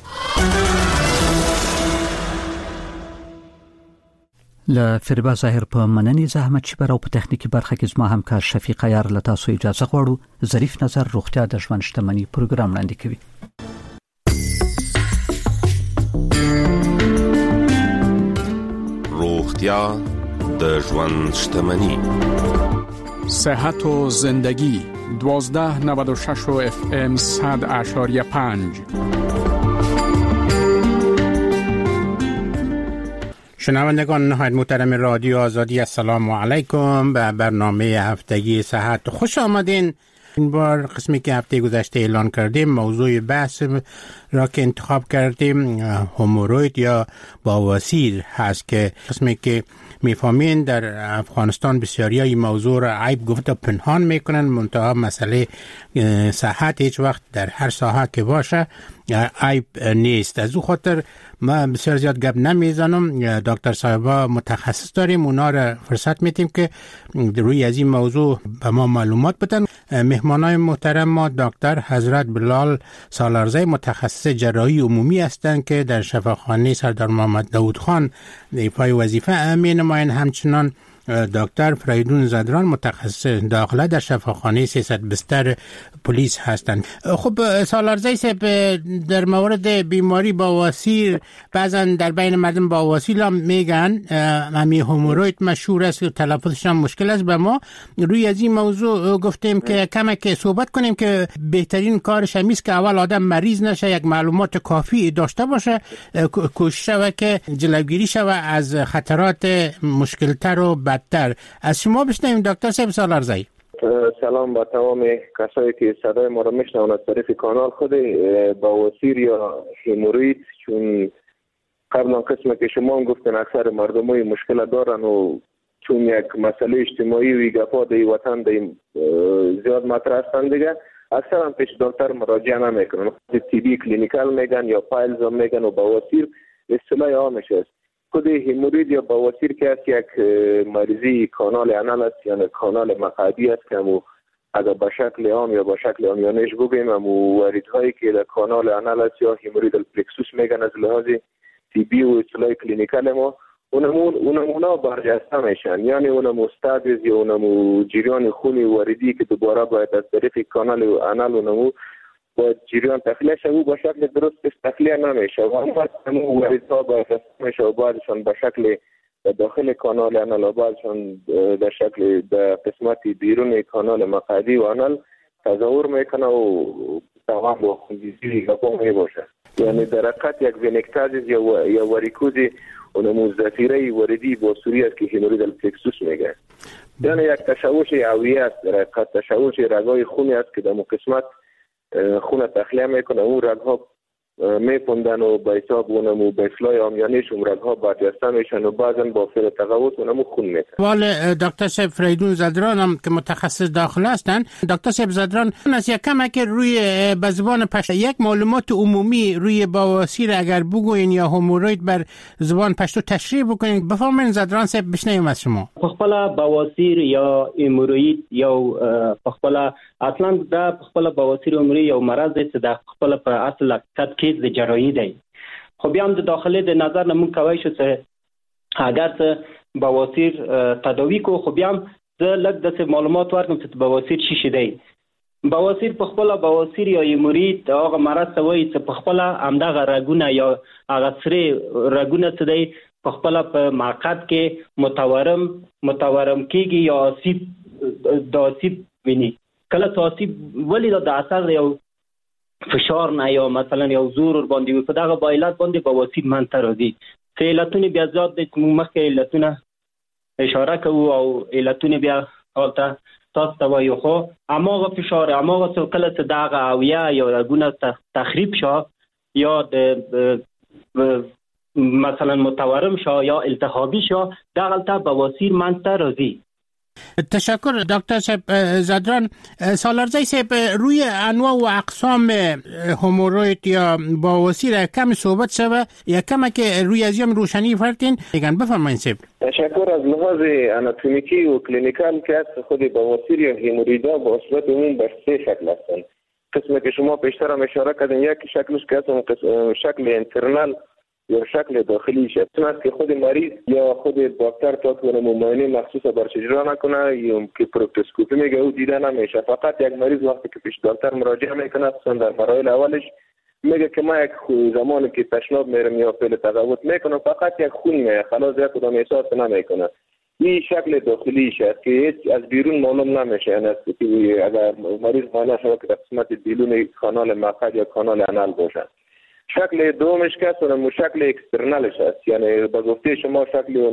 له فریبا ظاهر په مننې زحمت شبر او په تخنیکی برخه کې زما همکار شفیق عیار له تاسو اجازه غواړو. ظریف نظر روغتیا د ژوند شتمنۍ پروګرام وړاندې کوي. روغتیا د ژوند شتمنۍ. صحت و زندگی 1296 FM 100.5. شنوندگان نهایت محترم رادیو آزادی، السلام علیکم. به برنامه هفتگی صحت خوش آمدین. این بار قسمی که هفته گذشته اعلان کردیم موضوع بحث را که انتخاب کردیم هموروید یا بواسیر هست که قسمی که میفهمین در افغانستان بسیاری های موضوع را عیب گفت و پنهان میکنن، منتها مسئله صحت هیچ وقت در هر ساحه که باشه عیب نیست. از او خاطر ما بسیار زیاد گپ نمیزنم. دکتر صاحبا متخصص داریم، اونا را فرصت میتیم که روی از این موضوع به ما معلومات بدن. مهمانای محترم ما دکتر حضرت بلال سالارزی متخصص جراحی عمومی هستند که در شفاخانه سردار محمد داود خان ایفای وظیفه می نمایند. همچنان دکتر فریدون زدران متخصص داخله در شفاخانه 300 بستر پلیس هستند. خب سالارزی صاحب، در مورد بیماری بواسیر بعضا در بین مردم بواسیر هم میگن، همی هموروید مشهور است، تلفظش هم مشکل است. به ما روی از این موضوع گفتیم که کمک صحبت کنیم که بهترین کارش همیست که اول آدم مریض نشه، یک معلومات کافی داشته باشه، کوشش شود که جلوگیری شود از خطرات مشکلتر و بدتر. از شما بشنویم دکتر صاحب سالارزی. سلام با تمام کسایی که صدای ما را میشنوند از طریق کانال خود. بواسیر یا هموروید، چون قبلا قسمه که شما هم گفتن اکثر مردمای مشکل دارن و چون یک مسئله اجتماعی و گپاد وطن زیاد مطرح هستند دیگه، اکثر هم پیش دکتر مراجعه نمیکنن. تیبی کلینیکال میگن یا پایلز هم میگن و بواسیر اصطلاح عامش است. خود هموروید یا بواسیر که است یک مریضی کانال انال است، یعنی کانال مقعدی است که اگر به شکل عام یا به شکل آمیانش بگیم واریدهایی که در کانال انال است یا هموروید الپلکسوس میگن از لحاظ تیبی و اصطلاح کلینیکال ما اونمونا برجسته میشن، یعنی اونم استادیز یا اونم جریان خونی واردی که دوباره باید از طریق کانال انال اونمو باید جریان تخلیه شد و به شکل درست تخلیه نمیشه و همون واردها باید میشه و بعدشان به شکل داخل کانال انال و بعدشان در شکل در قسمت بیرون کانال مقعدی و انال تظاهر میکنه و تمام با خونریزی گپا میباشه. یعنی در حقیقت یک ونکتازیس یا واریکوزی اونمو ذخیره وردی با سوری است که همورید الپلکسوس میگه. یعنی یک تشوش عویه است، در حقیقت تشوش رگای خونی است که در قسمت خون تخلیه میکنه. اون رگها میپوندن و به حساب اونمو به اصلاح آمیانیش اون رگها برجسته میشن و بعضا با فعل تقوت اونمو خون میکنه. ولی دکتر صاحب فریدون زدران هم که متخصص داخل هستن، دکتر صاحب زدران از یک کمک روی به زبان پشتو یک معلومات عمومی روی بواسیر اگر بگوین یا هموروید بر زبان پشتو تشریح بکنین بفرمایید زدران صاحب بشنویم از شما. پخپلا بواسیر یا هموروید یا پخپلا اصلا دا پخپلا بواسیر هموروید یا مرض است دا پخپلا په اصل تدکیز د جراحي دی. خو بیا هم د داخله د نظر نه مونږ کوي چې اگر څه بواسیر تداوی کو خو بیا هم زه لږ داسې معلومات ورکړم چې بواسیر څه شی دی. بواسیر پخپلا بواسیر یا هموروید هغه مرض ته وایي چې پخپلا همدغه رګونه یا هغه سرې رګونه څه دی پخپلا په معقد کې متورم کېږي یا آسیب ویني. کله چې آسیب ولې د اثر یو فشار نه یا مثلا یو زور باندې وي په دغه علت باندې بواسیر منځته راځي. چې علتونه بیا زیات دي مخکې علتونه اشاره کوو او علتونه بیا حالته تاسو ته وایو خو هماغه فشار هماغه څه کله چې دغه اویه یا رګونه تخریب شو یا مثلا متورم شو یا التهابی شو دغلته بواسیر منځته راځي. تشکر دکتر صاحب زدران. سالارزی صاحب روی انواع و اقسام هموروید یا بواسیر کم صحبت شوه یا کم که روی ازیم روشنی فرقین دیگن بفرمایید صاحب. تشکر. از لحاظ آناتومیکی و کلینیکال که از خود بواسیر یا همورویدا با صورت عموم بر 3 شکل هستند. قسمی که شما پیشتر هم اشاره کردین یک شکلش که از شکل انترنال یا شکل داخلی شد است که خود مریض یا خود دکتر تا کنه معاینه مخصوص برش اجرا نکنه یا که پروکتوسکوپی میگه او دیده نمیشه. فقط یک مریض وقتی که پیش دکتر مراجعه میکنه خصوصا در مراحل اولش میگه که ما یک زمانی که تشناب میرم یا فعل تقوت میکنم فقط یک خون میه خلاص یک کدام احساس نمیکنه. این شکل داخلی شد که از بیرون معلوم نمیشه. یعنی اگر مریض معاینه شود که قسمت بیرون کانال مقعد یا کانال انال باشه. شکل دومش که اونمو شکل اکسترنالش هست، یعنی با گفته شما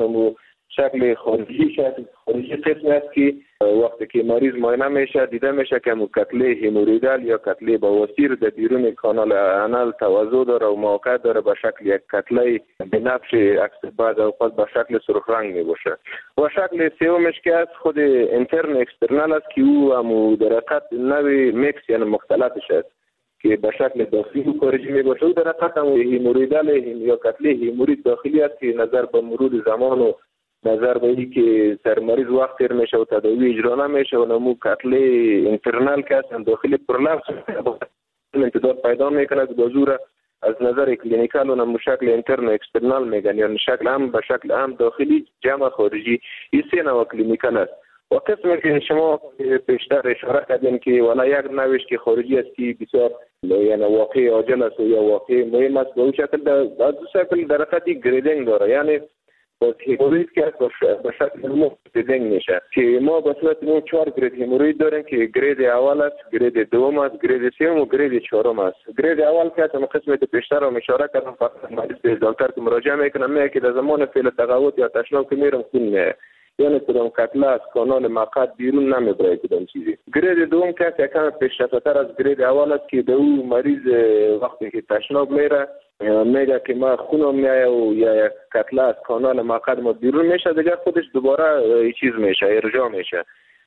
شکل خارجی قسمی است که وقتی که مریض معاینه میشه دیده میشه که کتله همورویدال یا کتله بواسیر در بیرون کانال انال تواضع داره و موقعیت داره به شکل یک کتله بنفش بعض اوقات به شکل سرخ رنگ میباشه. و شکل سومش که از خود انترن اکسترنال است که او هم در حقیقت نوع میکس یعنی مختلطش است که به شکل داخلی و خارجی میباشه. او در حقیقت همورویدال یا کتله همورید داخلی است که نظر به مرور زمان و نظر به این که سر مریض وقت تیر میشه و تداوی اجرا نمیشه و نمو کتله انترنال که است داخلی پرلپس امتداد پیدا میکنه که بازور از نظر کلینیکال و نمو شکل انترن اکسترنال میگن، یعنی شکل هم به شکل هم داخلی جمع خارجی. این 3 نوع کلینیکال است. و قسمی که شما پیشتر اشاره کردین که والا یک نوعش که خارجی است که بسیار یعنی واقع عاجل است یا واقع مهم است به اون شکل در دو شکل در حقیقت گریدینگ داره. یعنی با هموروید که به شکل گریدینگ میشه که ما به صورت 4 گرید هموروید داریم که گرید اول است، گرید دوم است، گرید سوم و گرید چهارم است. گرید اول که ما قسمت پیشتر هم اشاره کردم فقط مریض به دکتر که مراجعه میکنه میگه که در زمان فعل تقوت یا تشناب که میرم خون میه، یعنی کدام کتله از کانال مقعد بیرون نمیبره کدام چیزی. گرید دوم که یکم پیشرفته‌تر از گرید اول است که دو مریض وقتی که تشناب میره میگه که ما خونم میایه و یا کتله از کانال مقعد ما بیرون میشه دیگه خودش دوباره چیز میشه ارجاع میشه.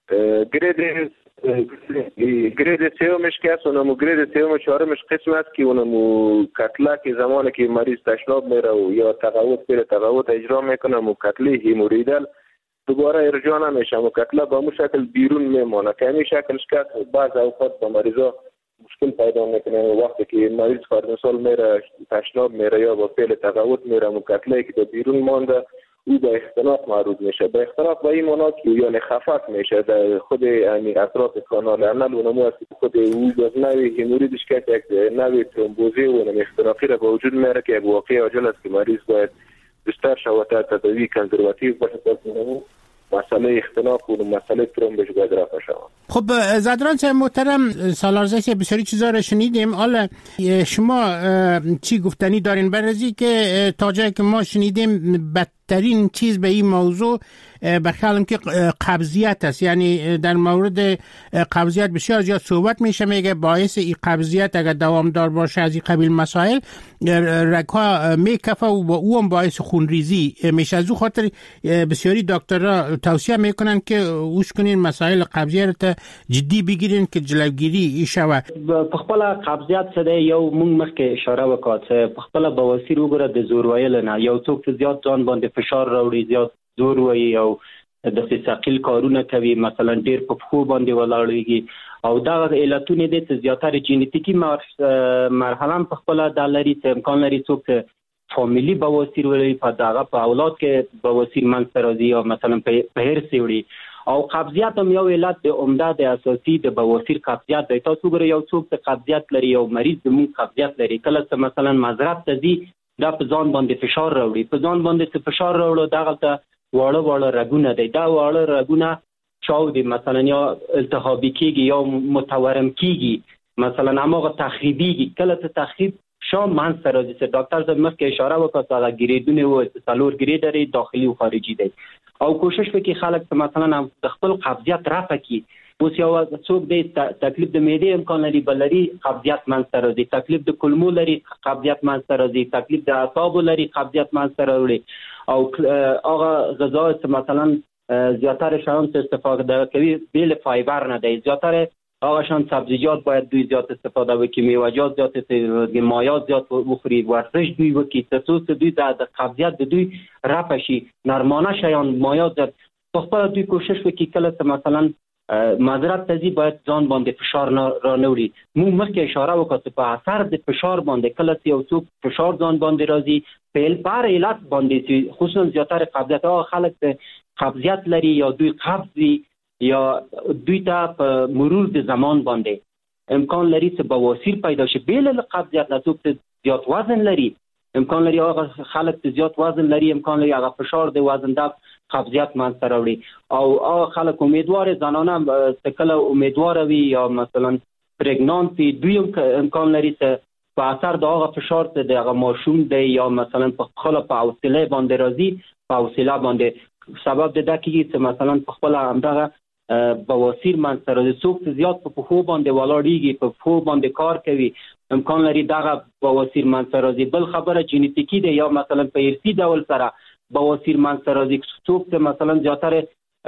گرید سومش که است اونمو گرید سوم و چهارمش قسم است که اونمو کتله که زمانی که مریض تشناب میره و یا تقوت اجرا میکنه و کتله همورویدال دوباره ارجاع نمیشه و کتله با اون شکل بیرون میمونه که همین شکلش که بعض اوقات با مریضا مشکل پیدا میکنه. وقتی که مریض فرد میره تشناب میره یا با فعل تقوت میره و کتله که در بیرون مانده او به اختناق معروض میشه. به اختناق با این مانا که یعنی خفق میشه در خود اطراف کانال انال و نمو است خود او باز نوی هموریدش که یک نوی ترومبوزی و اختناقی را با وجود میاره که یک واقع عاجل است که مریض باید بستر شود تداوی کنزرواتیو باشه تا نمو مسئله اختلاف و مسئله ترومبش باید رفع شود. خب زدران صاحب محترم، سالارزه صاحب بسیاری چیزا رو شنیدیم. حالا شما چی گفتنی دارین؟ بررسی که تا جایی که ما شنیدیم بدترین چیز به این موضوع بخیالم که قبضیت است. یعنی در مورد قبضیت بسیار زیاد صحبت میشه، میگه باعث این قبضیت اگر دوامدار باشه از این قبیل مسائل رگ‌ها میکفه و او هم باعث خونریزی میشه. از او خاطر بسیاری دکترها توصیه میکنن که اوش کنین مسائل قبضیت جدی بگیرین که جلوگیری شوه. په خپل قبضیت څه یو مونږ مخکې اشاره وکړه په خپل بواسیر وګوره د زور ویل نه یو څوک زیات ځان باندې فشار راوړي، زیات زور وایي او د ثقيل کارونه کوي، مثلا ډیر په خو باندې ولاړېږي او دا علتونه دي چې زیاتره جینیتیکی مرحله په خپل د لري امکان لري څوک فامیلی بواسیر ولري په دغه په اولاد کې بواسیر منځ راځي او مثلا په هر سیوري او قبضیت هم یو علت د عمده د اساسي د بواسیر قبضیت دی. تاسو ګورئ یو څوک د قبضیت لري او مریض د مون قبضیت لري، کله چې مثلا مزرعه ته ځي دا په ځان باندې فشار راوړي، په ځان باندې فشار راوړو دغه واړه رګونه دی، دا واړه رګونه چاودي مثلا یا التهابي کیږي یا متورم کیږي، مثلا هغه تخریبیږي. کله ته تخریب شام من سرازی سے ډاکټر صاحب مخکې اشاره وکړه هغه ګریډونه و څلور ګریډ لري، داخلي او خارجي دی او کوشش وکړي خلک مثلا د خپل قبضیت رافع کړي. اوس یو څوک دی تکلیف د معدې امکان لري بلري قبضیت من سرازي، تکلیف د کولمو لري قبضیت من سرازي، تکلیف د اعصاب لري قبضیت من سرازي او هغه غذا مثلا زیاتره شیان استفاده کوي بیل فایبر نه دی، زیاتره هغه شان سبزیجات باید دوی زیات استفاده وکړي، میوه‌جات زیات استفاده، مایعات زیات بخوري، ورزش دوی وکړي تاسو دوی د قبضیت د دوی رفع شي، نرمانه شیان مایعات زیات په خپل دوی کوشش وکړي. کله چې مثلا مزرعه ته ځي باید ځان باندې فشار را نه وړي. موږ مخکې اشاره وکړه چې په اثر د فشار باندې کله چې یو څوک فشار ځان باندې راځي په علت باندې خصوصا زیاتره قبضیت هغه خلک قبضیت لري یا دوی قبضي یا دوی ته په مرور د زمان باندې امکان لري چې بواسیر پیدا شي. بیل قبضیت له څوک زیات وزن لري امکان لري هغه خلک چې زیات وزن لري امکان لري هغه فشار د وزن د قبضیت منځ ته راوړي او هغه خلک امیدوار زنانه کله امیدوار وي یا مثلا پرګنانت وي دوی امکان لري چې په اثر د هغه فشار ته د هغه ماشوم دی یا مثلا په خپل په حوصله باندې راځي، په حوصله باندې سبب د دکې چې مثلا په خپل همدغه بواسیر منځ ته راځي. څوک زیات په خو باندې ولاړیږي، په خو باندې کار کوي امکان لري دغه بواسیر منځ ته راځي. بل خبره جینیتیکی دی یا مثلا په ارثي ډول سره بواسیر منځ ته راځي. څوک مثلا زیاتره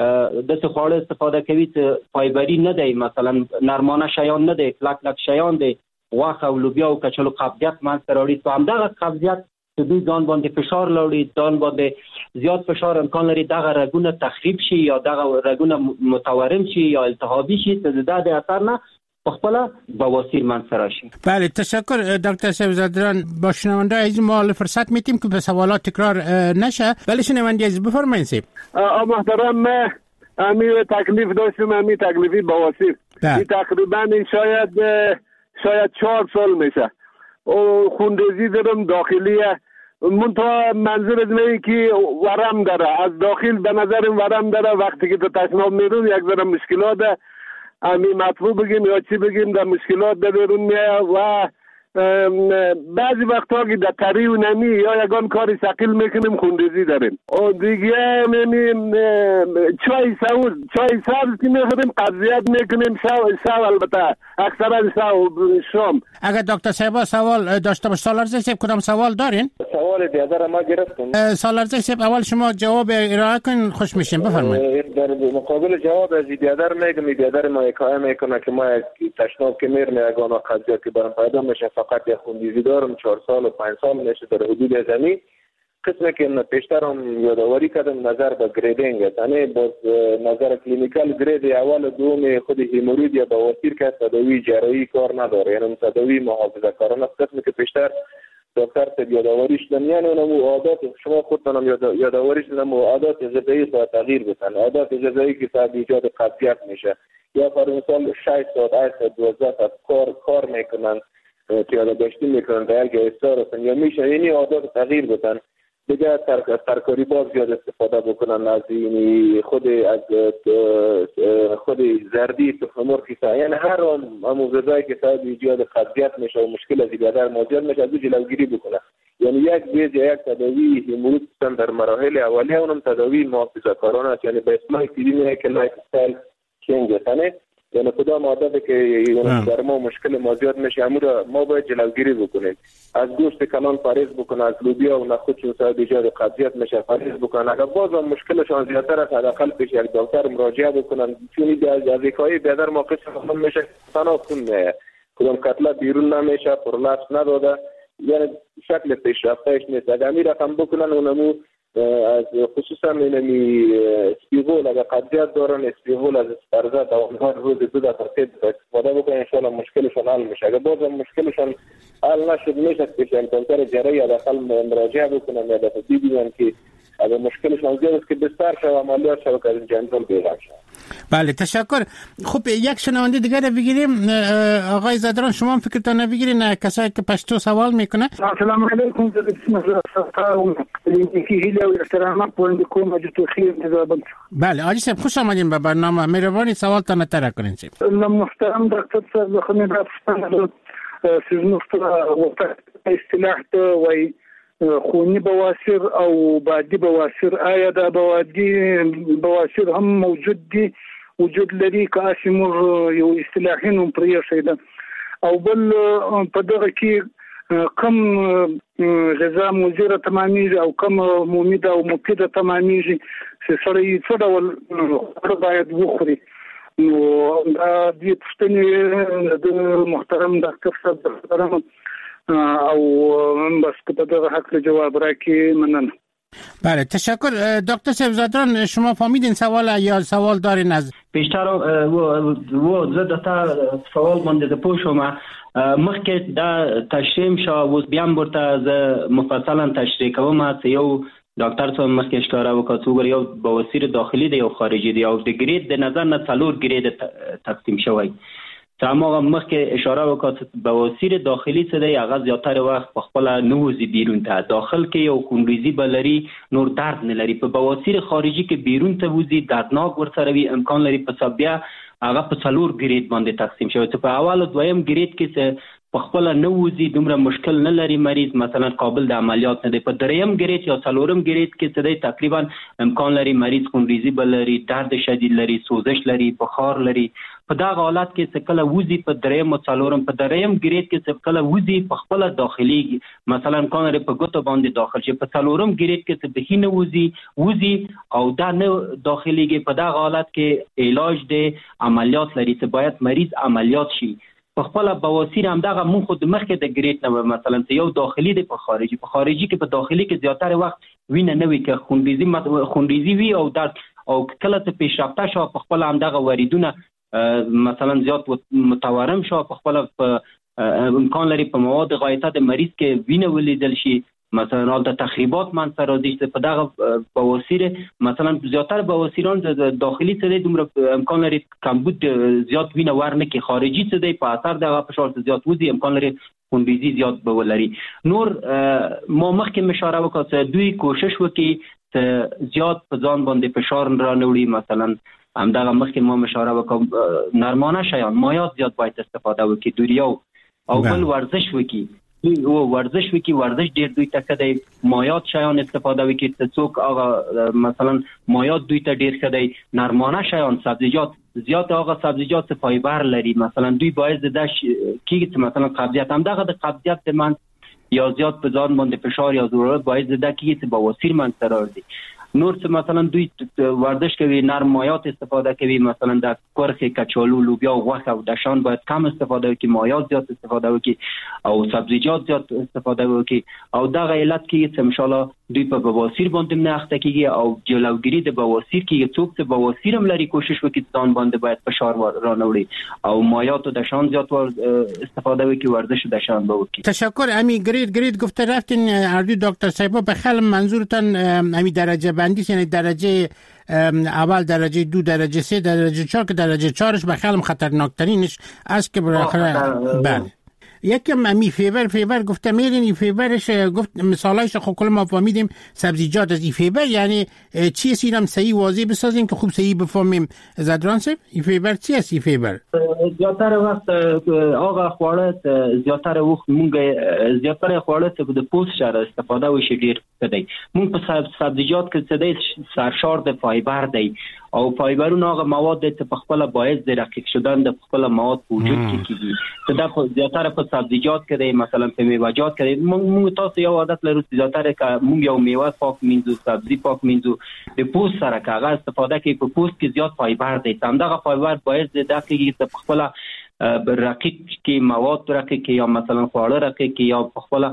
د څه خواړه استفاده کوي چې فایبري نه دی، مثلا نرمانه شیان نه دی، کلک شیان دی، غوښه او لوبیا او کچالو قبضیت منځ ته راوړي. په همدغه قبضیت چې دوی ځان باندې فشار راوړي، ځان باندې زیات فشار امکان لري دغه رګونه تخریب شي یا دغه رګونه متورم شي یا التهابي شي چې د اثر نه په خپل بواسیر منځ راشي. بله تشکر دکتر صاحب زادران. با شنونده عزیز ما فرصت میتیم که به سوالات تکرار نشه. بله شنونده عزیز بفرمایید سیب. محترم من امیر تکلیف داشتم، امیر تکلیفی بواسیر این تقریبا شاید 4 سال میشه و خونریزی دارم داخلیه منتها منظور اینه که ورم داره از داخل به نظر ورم داره. وقتی که تو تشناب میرون یک ذره مشکلات امی مطبوع بگیم یا چی بگیم در مشکلات در بیرون میه و بعضی وقتا که در تری و نمی یا یگان کاری ثقیل میکنیم خونریزی داریم و دیگه چای سبز که میخوریم قبضیت میکنیم شب البته اکثرا شام. اگر دکتر صاحب سوال داشته باشه سالارزه صاحب کدام سوال دارین؟ سوال دیگر ما گرفتم. سالارزه صاحب اول شما جواب ارائه کن خوش میشیم بفرمایید. در مقابل جواب از دیگر میگم دیگر ما اکای میکنه که ما تشناب که میرم یگان قبضیت که برام پیدا میشه فقط یک خونریزی دارم 4 سال و 5 سال میشه در حدود زمین. قسمی که پیشترم یادآوری کردم نظر به گریدینگ است، یعنی باز نظر کلینیکال گرید اول دوم خود هیمورید یا بواسیر که تداوی جراحی کار نداره، یعنی تداوی محافظه‌کارانه است. قسمی که پیشتر دکتر صاحب یادآوری شدن یعنی اونم عادات شما خودتونم یادآوری شدن عادات غذایی باید تغییر بدن، عادات غذایی که سبب ایجاد قبضیت میشه یا پر مثال 6 ساعت 8 ساعت 12 ساعت کار میکنن پیاده گشتی میکنن در یک استار هستن یا میشه یعنی عادات تغییر بدن. دیگه ترکاری باز زیاد استفاده بکنن از این خود زردی تخم مرغ که یعنی هر همون غذایی که سبب ایجاد قبضیت میشه و مشکل از بدن ماجر میشه از جلوگیری بکنه. یعنی یک بیز یا یک تداوی هیموریت در مراحل اولیه اونم تداوی محافظه‌کارانه است، یعنی به اصطلاح تیبی میگه که لایف استایل چنج است. یعنی کدام عادتی که در ما مشکل ما زیاد میشه ما باید جلوگیری بکنیم. از گوشت کلان پرهیز بکنه، از لوبیا و نخود چون سبب ایجاد قبضیت میشه پرهیز بکنن. اگر باز هم مشکلشان زیادتر است حداقل پیش یک دکتر مراجعه بکنن، چون از یکایی بیادر ما قسم میشه تنها خون میه، کدام کتله بیرون نمیشه، پرلپس نداده، یعنی شکل پیشرفتهش نیست. اگر می رقم بکنن اونمو از خصوصا اینمی اسپیغول اگر قبضیت دارن اسپیغول از اسپرزه دوامدار روز 2 دفعه استفاده بکنن انشاءالله مشکلشان حل میشه. اگر باز هم مشکلشان حل نشد میشه پیش امکانتر جراحی حداقل مراجعه بکنن یا دفعه ببینن که اگر مشکلشان زیاد است که بستر شد و عملیات شد که از اینجا انجام بیرون شد. بله تشکر. خب یک شنونده دیگر رو بگیریم. آقای زادران شما هم فکرتان رو بگیرین کسایی که پشتو سوال میکنه. السلام علیکم بسم الله بله آجی صاحب خوش آمدین به برنامه. مهربانی سوالتان مطرح کنین. محترم دکتر صاحب بخونید رفتن سیزنوفت وقت اصطلاح و خونی بواسیر او بادی بواسیر آیا دا بواسیر هم موجود لري که اسمور یو اصطلاحین هم پریښی او بل په دغه کې کم غذا مضره تمامیږي او کم مفیده او مفیده تمامیږي چې سړی څه ډول باید وخوري. نو دا د پښتنې د محترم ډاکټر صاحب او بس که په دغه حق جواب راکړي مننه. بله تشکر. دکتر صاحب زادران شما فهمیدین سوال یا سوال دارین؟ از بیشتر و زه دته سوال باندې پوه شوم مخکې دا تشریح شو اوس بیا هم ورته زه مفصلا تشریح کوم. یو ډاکټر صاحب مخکې اشاره وکړه چې یو بواسیر داخلي دی او خارجي دی او د ګرید د نظر نه 4 ګرید تقسیم شوی. تمام مخکې اشاره وکړه چې بواسیر داخلي څه دی هغه زیاتره وخت په خپل نوځي بیرون ته داخل کې یو خونریزي بلري نور درد نه لري. په بواسیر خارجي کې بیرون ته وځي دردناک ورسره وي امکان لري په بیا هغه په 4 ګرید باندې تقسیم شوی. چې په اول او دویم ګرید کې په خپل نوځي دومره مشکل نه لري مریض مثلا قابل د عملیات نه دی. په دریم ګرید یا 4م ګرید کې څه دی تقریبا امکان لري مریض خونریزي بلري درد شدید لري سوزش لري بخار لري. په دا حالت کې څه کله وځي په دریم او 4م په دریم ګرید کې څه کله وځي په خپل داخلي مثلا امکان لري په ګوتو باندې داخل شي. په 4م ګرید کې څه به نه وځي او دا نه داخليږي. په دا حالت کې علاج دی عملیات لري چې باید مریض عملیات شي. په خپل بواسیر هم دغه مون خود مخکې د ګریټ نه مثلا یو داخلي دی په خارجي کې په داخلي کې زیاتره وخت وینه نه وي که خونریزي وي او درد او کله ته پیشرفته شو په خپل هم دغه وریدونه مثلا زیات متورم شو په خپل امکان لري په مواد غایطه د مریض کې وینه ولیدل شي مثلا د تخریبات منځ راځي په دغه بواسیر مثلا زیاتره بواسیران د داخلي څه دی دومره امکان لري کمبود زیات وینه ورنه کې خارجي څه دی په اثر دغه فشار زیات وځي امکان لري خونریزي زیات به ولري. نور ما مخکې اشاره وکړه چې دوی کوشش وکړي چې زیات په ځان باندې فشار را نوړي مثلا همدغه مخکې ما اشاره وکړه نرمانه شیان مایات زیات باید استفاده وکړي دوریا او بل ورزش وکړي ورزش ډیر دوی ته کدی مایات شیان استفاده وکړي چې څوک هغه مثلا مایات دوی ته ډیر کدی نرمانه شیان سبزیجات زیات هغه سبزیجات فایبر لري مثلا دوی باید د کیږي مثلا قبضیت هم دغه د قبضیت د من یا زیات په ځان باندې فشار یا ضرورت باید د کیږي چې بواسیر من سره راځي. نور څه مثلا دوی ورزش کوي نرم مایات استفاده کوي مثلا د کورخي کچالو لوبیا او غوښه او دشان باید کم استفاده وکړي مایات زیات استفاده وکړي او سبزیجات زیات استفاده وکړي او دغه علت کې چې ان شاء الله دوی په بواسیر باندې نه اخته کیږي او جلوګیری د بواسیر کې څوک چې بواسیر هم لري کوشش وکړي ځان باندې باید فشار را نوړي او مایات و دشان زیات استفاده وکړي ورزش دشان به وکړي. تشکر. امی گرید گفته رفتین اردو دکتر صاحب به خیلی منظورتان امی درجه بندی یعنی درجه اول درجه 2 درجه 3 درجه 4 که درجه 4ش به خیلی خطرناکترینش است که بالاخره بله یکم می فیبر گفته میرین فیبرش گفت مثالایش خب کل ما فهمیدیم سبزیجات از این فیبر، یعنی چی سینم صحیح واضح بسازیم که خوب صحیح بفهمیم زدران صاحب این فیبر چی است؟ این فیبر زیاتر وخت آقا خواړه زیاتر وخت مونږ زیاتر خواړه ته د پوست سره استفاده وشي ډیر کړي. مونږ په سبزیجات کې څه دی سرشار د فایبر دی او فایبرونه هغه مواد دي چې په خپل باعث د رقیق شدن د خپل مواد په وجود کې کیږي. ته دا زیاتره په سبزیجات کې دی، مثلا په میوه‌جات کې دی. مونږ تاسو یو عادت لرو چې زیاتره مونږ یو میوه پاک مینځو، سبزی پاک مینځو، د پوست سره کاغذ استفاده کوي. په پوست کې زیات فایبر دی، همدغه فایبر باعث د دقیق چې په خپل رقیق کې مواد رقیق کې یا مثلا خواړه رقیق کې یا په خپل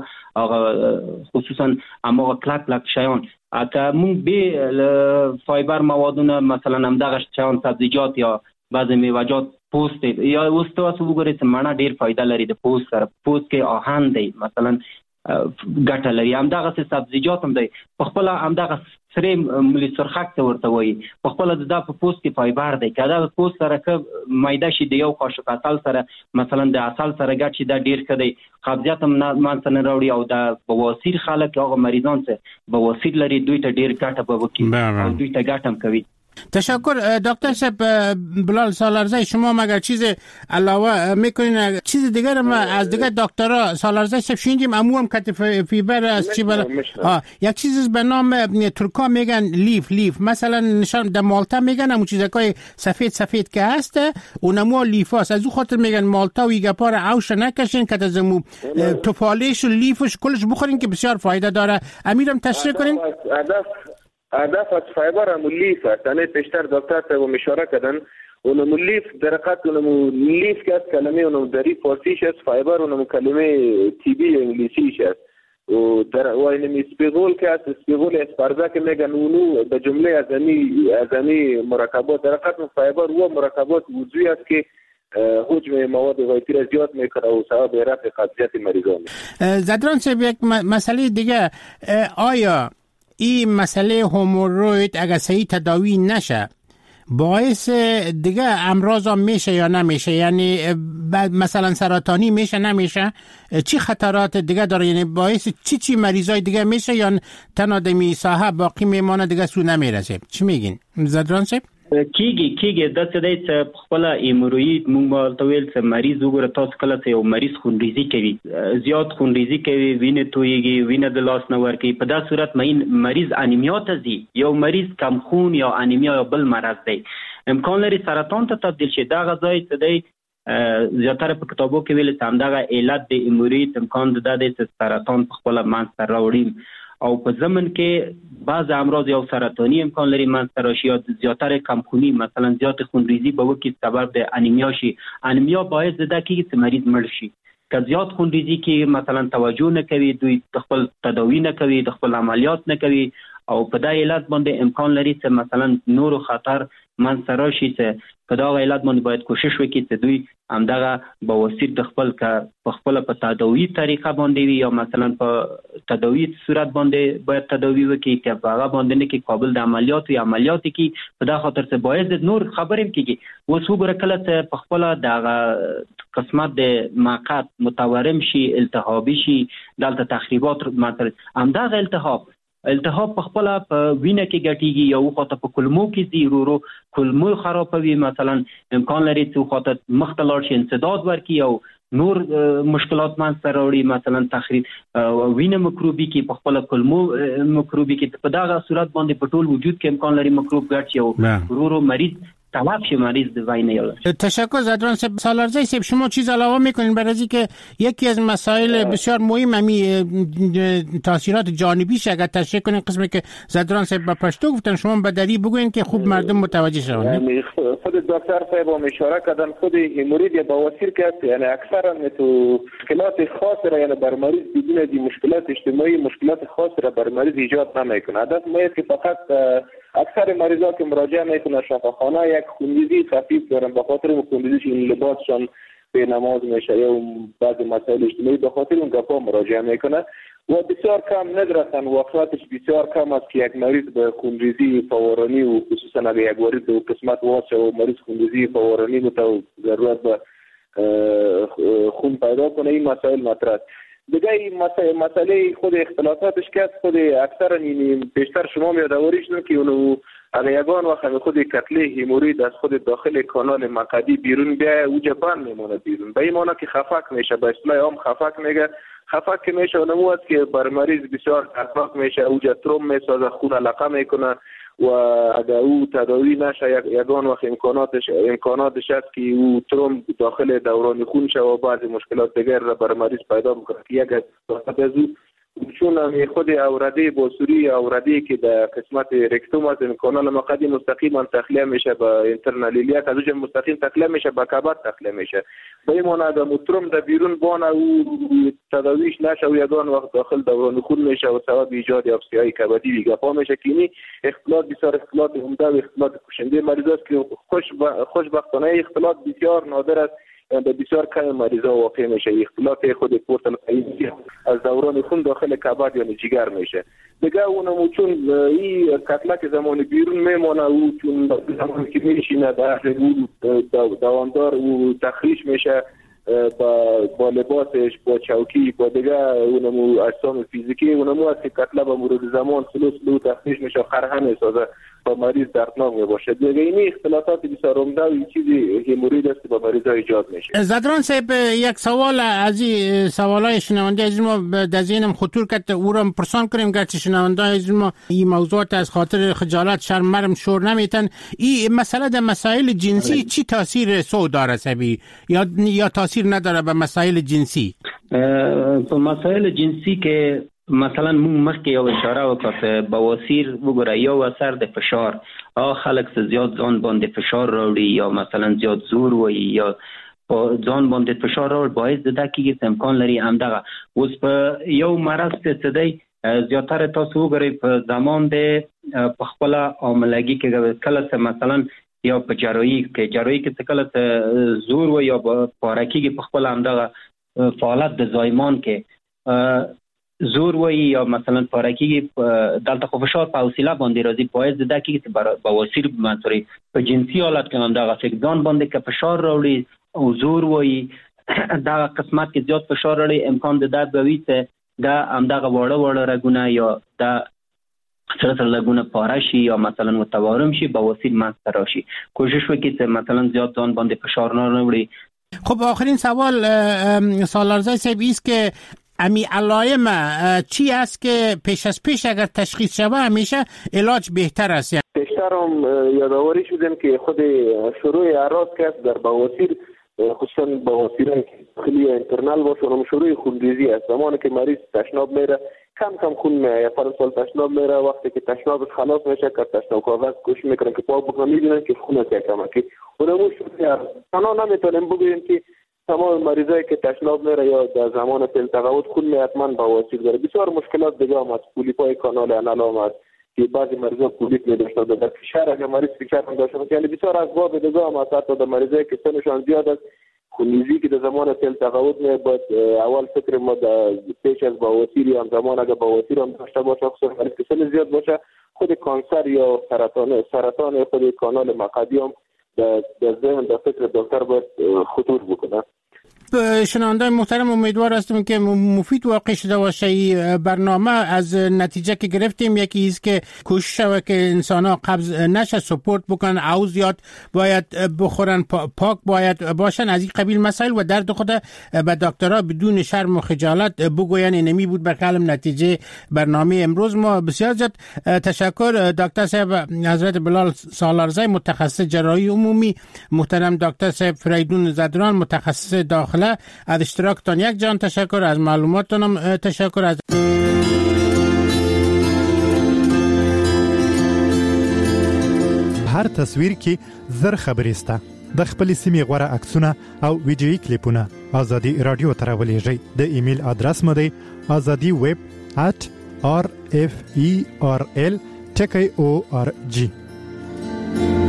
خصوصا امو کلک شیان اته مونږ به فایبر موادونه مثلا همدغه شیان سبزیجات یا بعضی میوه‌جات پوست یا وستواسو وګورئ چې مانا ډیر فایده لري د پوست سره. پوست کې آهن دی مثلا ګټه لري. همدغه سبزیجات هم دی په خپل همدغه سره ملي سرخک ته ورته وایي په خپل د په پوست کې فایبر دی. کله د پوست سره که مایده شي د یو قاشق عسل سره مثلا د عسل سره ګډ شي دا ډیر ښه دی. قبضیت هم مانځ نه راوړي او د بواسیر خلک هغه مریضان چې بواسیر لري دوی ته ډیر ګټه به وکړي او دوی ته ګټه هم کوي. تشکر دکتر صاحب. بلال سالارزی شما مگر چیز علاوه میکنین چیز دیگر ما از دیگر دکترها سالارزی صاحب شنیدیم امو هم کتف فیبر است چی یک چیز به نام ترکا میگن لیف مثلا نشان در مالتا میگن همون چیزای سفید که هست اونمو لیف هست. از او خاطر میگن مالتا و ایگپار عوش نکشین که تزمو توفالش و لیفش کلش بخورین که بسیار فایده داره. امیرم تشریح کنین. هدف از فایبر هم لیف است. یعنی پیشتر دکتر صاحب اشاره کردن اونم لیف درقت اونم لیف که از کلمه اونم دری فارسیش است، فایبر اونم کلمه تیبی انگلیسیش است و در واینم اسپیغول که است، اسپیغول اسپارزا که میگن اونو به جمله ازمی مرکبات درقت فایبر و مرکبات وضعی است که حجم مواد غیبی را زیاد میکنه و سبب رفع قبضیت مریضان. زدران صاحب یک مسئله دیگه، آیا این مسئله هوموروید اگر صحیح تداوی نشه باعث دیگه امراض هم میشه یا نمیشه؟ یعنی مثلا سرطانی میشه نمیشه؟ چی خطرات دیگه داره؟ یعنی باعث چی مریضای دیگه میشه یا تنها دمی صاحب باقی میمانه دیگه سو نمیرسه؟ چی میگین زدران صاحب؟ کیږي د څه دی چې خپل ایموروید مونږ ته ویل چې مریض وګوره تاسو کله چې یو مریض خونریزي کوي زیات خونریزي کوي وینه تویږي وینه د لاس نه ورکي په دا صورت مریض انیمیا ته ځي. یو مریض کم خون یا انیمیا یا بل مرض دی امکان لري سرطان ته تبدیل شي. دا غذای څه دی زیاتره په کتابو کې ویل چې همدغه علت د ایموروید امکان ده د سرطان په خپل منځ راوړي او په ضمن کې بعض امراض یا سرطانی امکان لري منځ راشي یا زیاتره کمخونی مثلا زیات خونریزی به وکي سبب د انیمیا شي. انیمیا باعث ده کیږي چې مریض مړ شي. که زیات خونریزی کې مثلا توجه نه کوي، دوی خپل تداوی نه کوي، خپل عملیات نه کوي او په دا علت باندې امکان لري چې مثلا نور خطر منځ راشي چې په دا علت باندې باید کوشش وکړي چې دوی همدغه بواسیر د خپل په خپل په تداوی طریقه باندې وي یا مثلا په تداوی صورت باندې باید تداوی وکړي چې هغه باندې نه کې قابل د عملیات یا عملیات کې په دا خاطر چې باید نور خبرې کیږي. اوس وګوره کله چې په خپل د قسمت د مقعد متورم شي التهابي شي دلته تخریبات مثلا همدغه التهاب په خپل په وینه کې ګټيږي یا خاطر په کلمو کې زیرورو کلمو خرابوي مثلا امکان لري چې خاطر مختلط شي انسداد ورکی او نور مشکلات منځ راوړي مثلا تخریب وینه مکروبي کې په خپل کلمو مکروبي کې په دغه صورت باندې په ټول وجود کې امکان لري مکروب ګټ شي او ورورو مریض طلب شي مریض د وینه یاله. تشکر زدران صاحب. سالارزی صاحب شما چیز علاوه میکنین برای اینکه یکی از مسائل بسیار مهم تاثیرات جانبیش اگر تشریح کنین قسمی که زدران صاحب به پشتو گفتن شما به دری بگوین که خوب مردم متوجه شون. خود دکتر صاحب هم اشاره کردن خود هیمورید یا بواسیر که یعنی اکثرا تو مشکلات خاص را یعنی بر مریض بدون دی مشکلات اجتماعی مشکلات خاص را بر مریض ایجاد نمیکنه. هدف ما است که فقط اکثر مریضا که مراجعه میکنن شفاخانه یک خونریزی خفیف دارن به خاطر اون خونریزیش این لباسشان به نماز میشه یا بعضی مسائل اجتماعی به خاطر اون گپا مراجعه میکنه و بسیار کم ندرسن واقعاتش بسیار کم است که یک مریض به خونریزی فورانی و خصوصا اگر یک مریض به قسمت واسه و مریض خونریزی فورانی متو ضرورت به خون پیدا کنه. این مسائل مطرح است. دیگه این مسئله خود اختلافاتش که خود اکثر بیشتر شما یادآوری شدن که اونو اگه یگان وقت خود کتله هیمورید از خود داخل کانال مقعدی بیرون بیایه اوجا بند میمونه بیرون، به این معنی که خفک میشه، به اصطلاح عام خفک میگه. خفک که میشه اونمو است که بر مریض بسیار دردناک میشه، اوجا تروم میسازه، خون علقه میکنه و اگر او تداوی نشه یگان وقت امکاناتش است که او تروم داخل دوران خون شه و بعضی مشکلات دیگر را بر مریض پیدا میکنه که یک از چون خود اورده باسوری اورده که در قسمت رکتوم از کانال مقعدی مستقیما تخلیه میشه با اینترنال ایلیاک، از اونجا مستقیم تخلیه میشه با کبد تخلیه میشه. به این معنی اگر متروم در بیرون بانه او تداویش نشه و یگان وقت داخل دوران خون میشه و سبب ایجاد افسیای کبدی دیگه پا میشه که اینی اختلاط بسیار اختلاط عمده و اختلاط کشنده مریض است که خوشبختانه اختلاط بسیار نادر است. به بسیار کم مریضا واقع میشه. اختلاط خود پورتال قیمی از دوران خون داخل کبد یا جگر میشه. دیگه اونم چون این کتلک زمان بیرون میمونه او چون زمانی که میشینه در دوامدار او تخریش میشه با لباسش، با چوکی، با دیگه اونم اجسام فیزیکی اونم است که کتله به مرور زمان سلو تخریش میشه، خرها میسازه با مریض دردناک میباشه. دیگه این اختلافات بسیار عمده و چیزی هیمورید است که با مریضا ایجاد میشه. زدران صاحب یک سوال از این سوالای شنونده از ما در ذهنم خطور کرد، او را پرسان کنیم گرچه شنونده از ما این موضوعات از خاطر خجالت شرم مرم شور نمیتن. این مسئله در مسائل جنسی چی تاثیر سو داره سبی یا تاثیر نداره به مسائل جنسی؟ په مسائل جنسی که مثلا مخکې یو اشاره وکړه بواسیر وګوره یو اثر د فشار او خلک زیات ځان باندې فشار راوړي یا مثلا زیات زور وي یا ځان باندې فشار راوړي باعث ده کېږي امکان لري همدغه اوس په یو مرض څه دی زیاتره تاسو وګورئ په زمان د په خپل عاملګي کې کله مثلا یا په جراحي کې څه کله زور وي یا پارکي کې په خپل همدغه فعالیت د زایمان کې زور وی یا مثلا پارکی دلته خو فشار په حوصله باندې راځي باعث ده کې بواسیر منطوري په جنسي حالت کې هم دغه فقدان باندې کې فشار راوړي او زور وی دا قسمت کې زیات فشار راوړي امکان د درد بوي ته دا هم دغه وړه رګونه یا دا سره لګونه پارشي یا مثلا متوارم شي بواسیر منځ راشي. کوشش وکړئ چې مثلا زیات ځان باندې فشار نه راوړي. خب آخرین سوال سالارزای صاحب است که امی علائم چی است که پیش از پیش اگر تشخیص شود همیشه علاج بهتر است؟ بیشتر هم یادآوری شدیم که خود شروع اعراض که در بواسیر خصوصا بواسیر داخلی اینترنال باشه اونم شروع خونریزی است. زمانی که مریض تشناب میره کم خون میاد، فرض تشناب میره وقتی که تشنابش خلاص میشه که تشناب کاغذ کوشش میکنن که پاک بکنن میبینن که خون کمه که اونم شروع تنها نمیتونیم بگوییم که تمام مریضایی که تشناب میره یا در زمان تقاعد خون می حتما بواسیر داره. بسیار مشکلات دیگه هم از پولیپای کانال انال هم است که بعضی مریضا پولیپ می داشته در فشار اگر مریض فشار هم داشته یعنی بسیار اسباب دیگه هم است. حتی در مریضایی که سنشان زیاد است خونریزی که در زمان تقاعد می باید اول فکر ما پیش از بواسیر یا زمان اگر بواسیر هم داشته باشه خصوصا مریض که سن زیاد باشه خود کانسر یا سرطان خود کانال مقعدی هم در ذهن در فکر دکتر باید خطور بکنه. شنوندگان محترم امیدوار هستم که مفید واقع شده باشه برنامه. از نتیجه که گرفتیم یکی است که کوشش شود که انسان‌ها قبض نشه، سپورت بکنن، عوض یاد باید بخورن، پاک باید باشن، از این قبیل مسائل و درد خود به دکترها بدون شرم و خجالت بگوین. اینمی بود به کلم نتیجه برنامه امروز ما. بسیار زیاد تشکر دکتر صاحب حضرت بلال سالارزای متخصص جراحی عمومی، محترم دکتر صاحب فریدون زدران متخصص داخله. از اشتراکتان یک جان تشکر، از معلوماتتان تشکر. از هر تصویر کې زر خبرې سته. د خپل سیمې غوړه عکسونه او ویډیویي کلیپونه ازادي رادیو ته راولېږئ. د ایمیل ادرس مو دی azadiweb@rferl.org.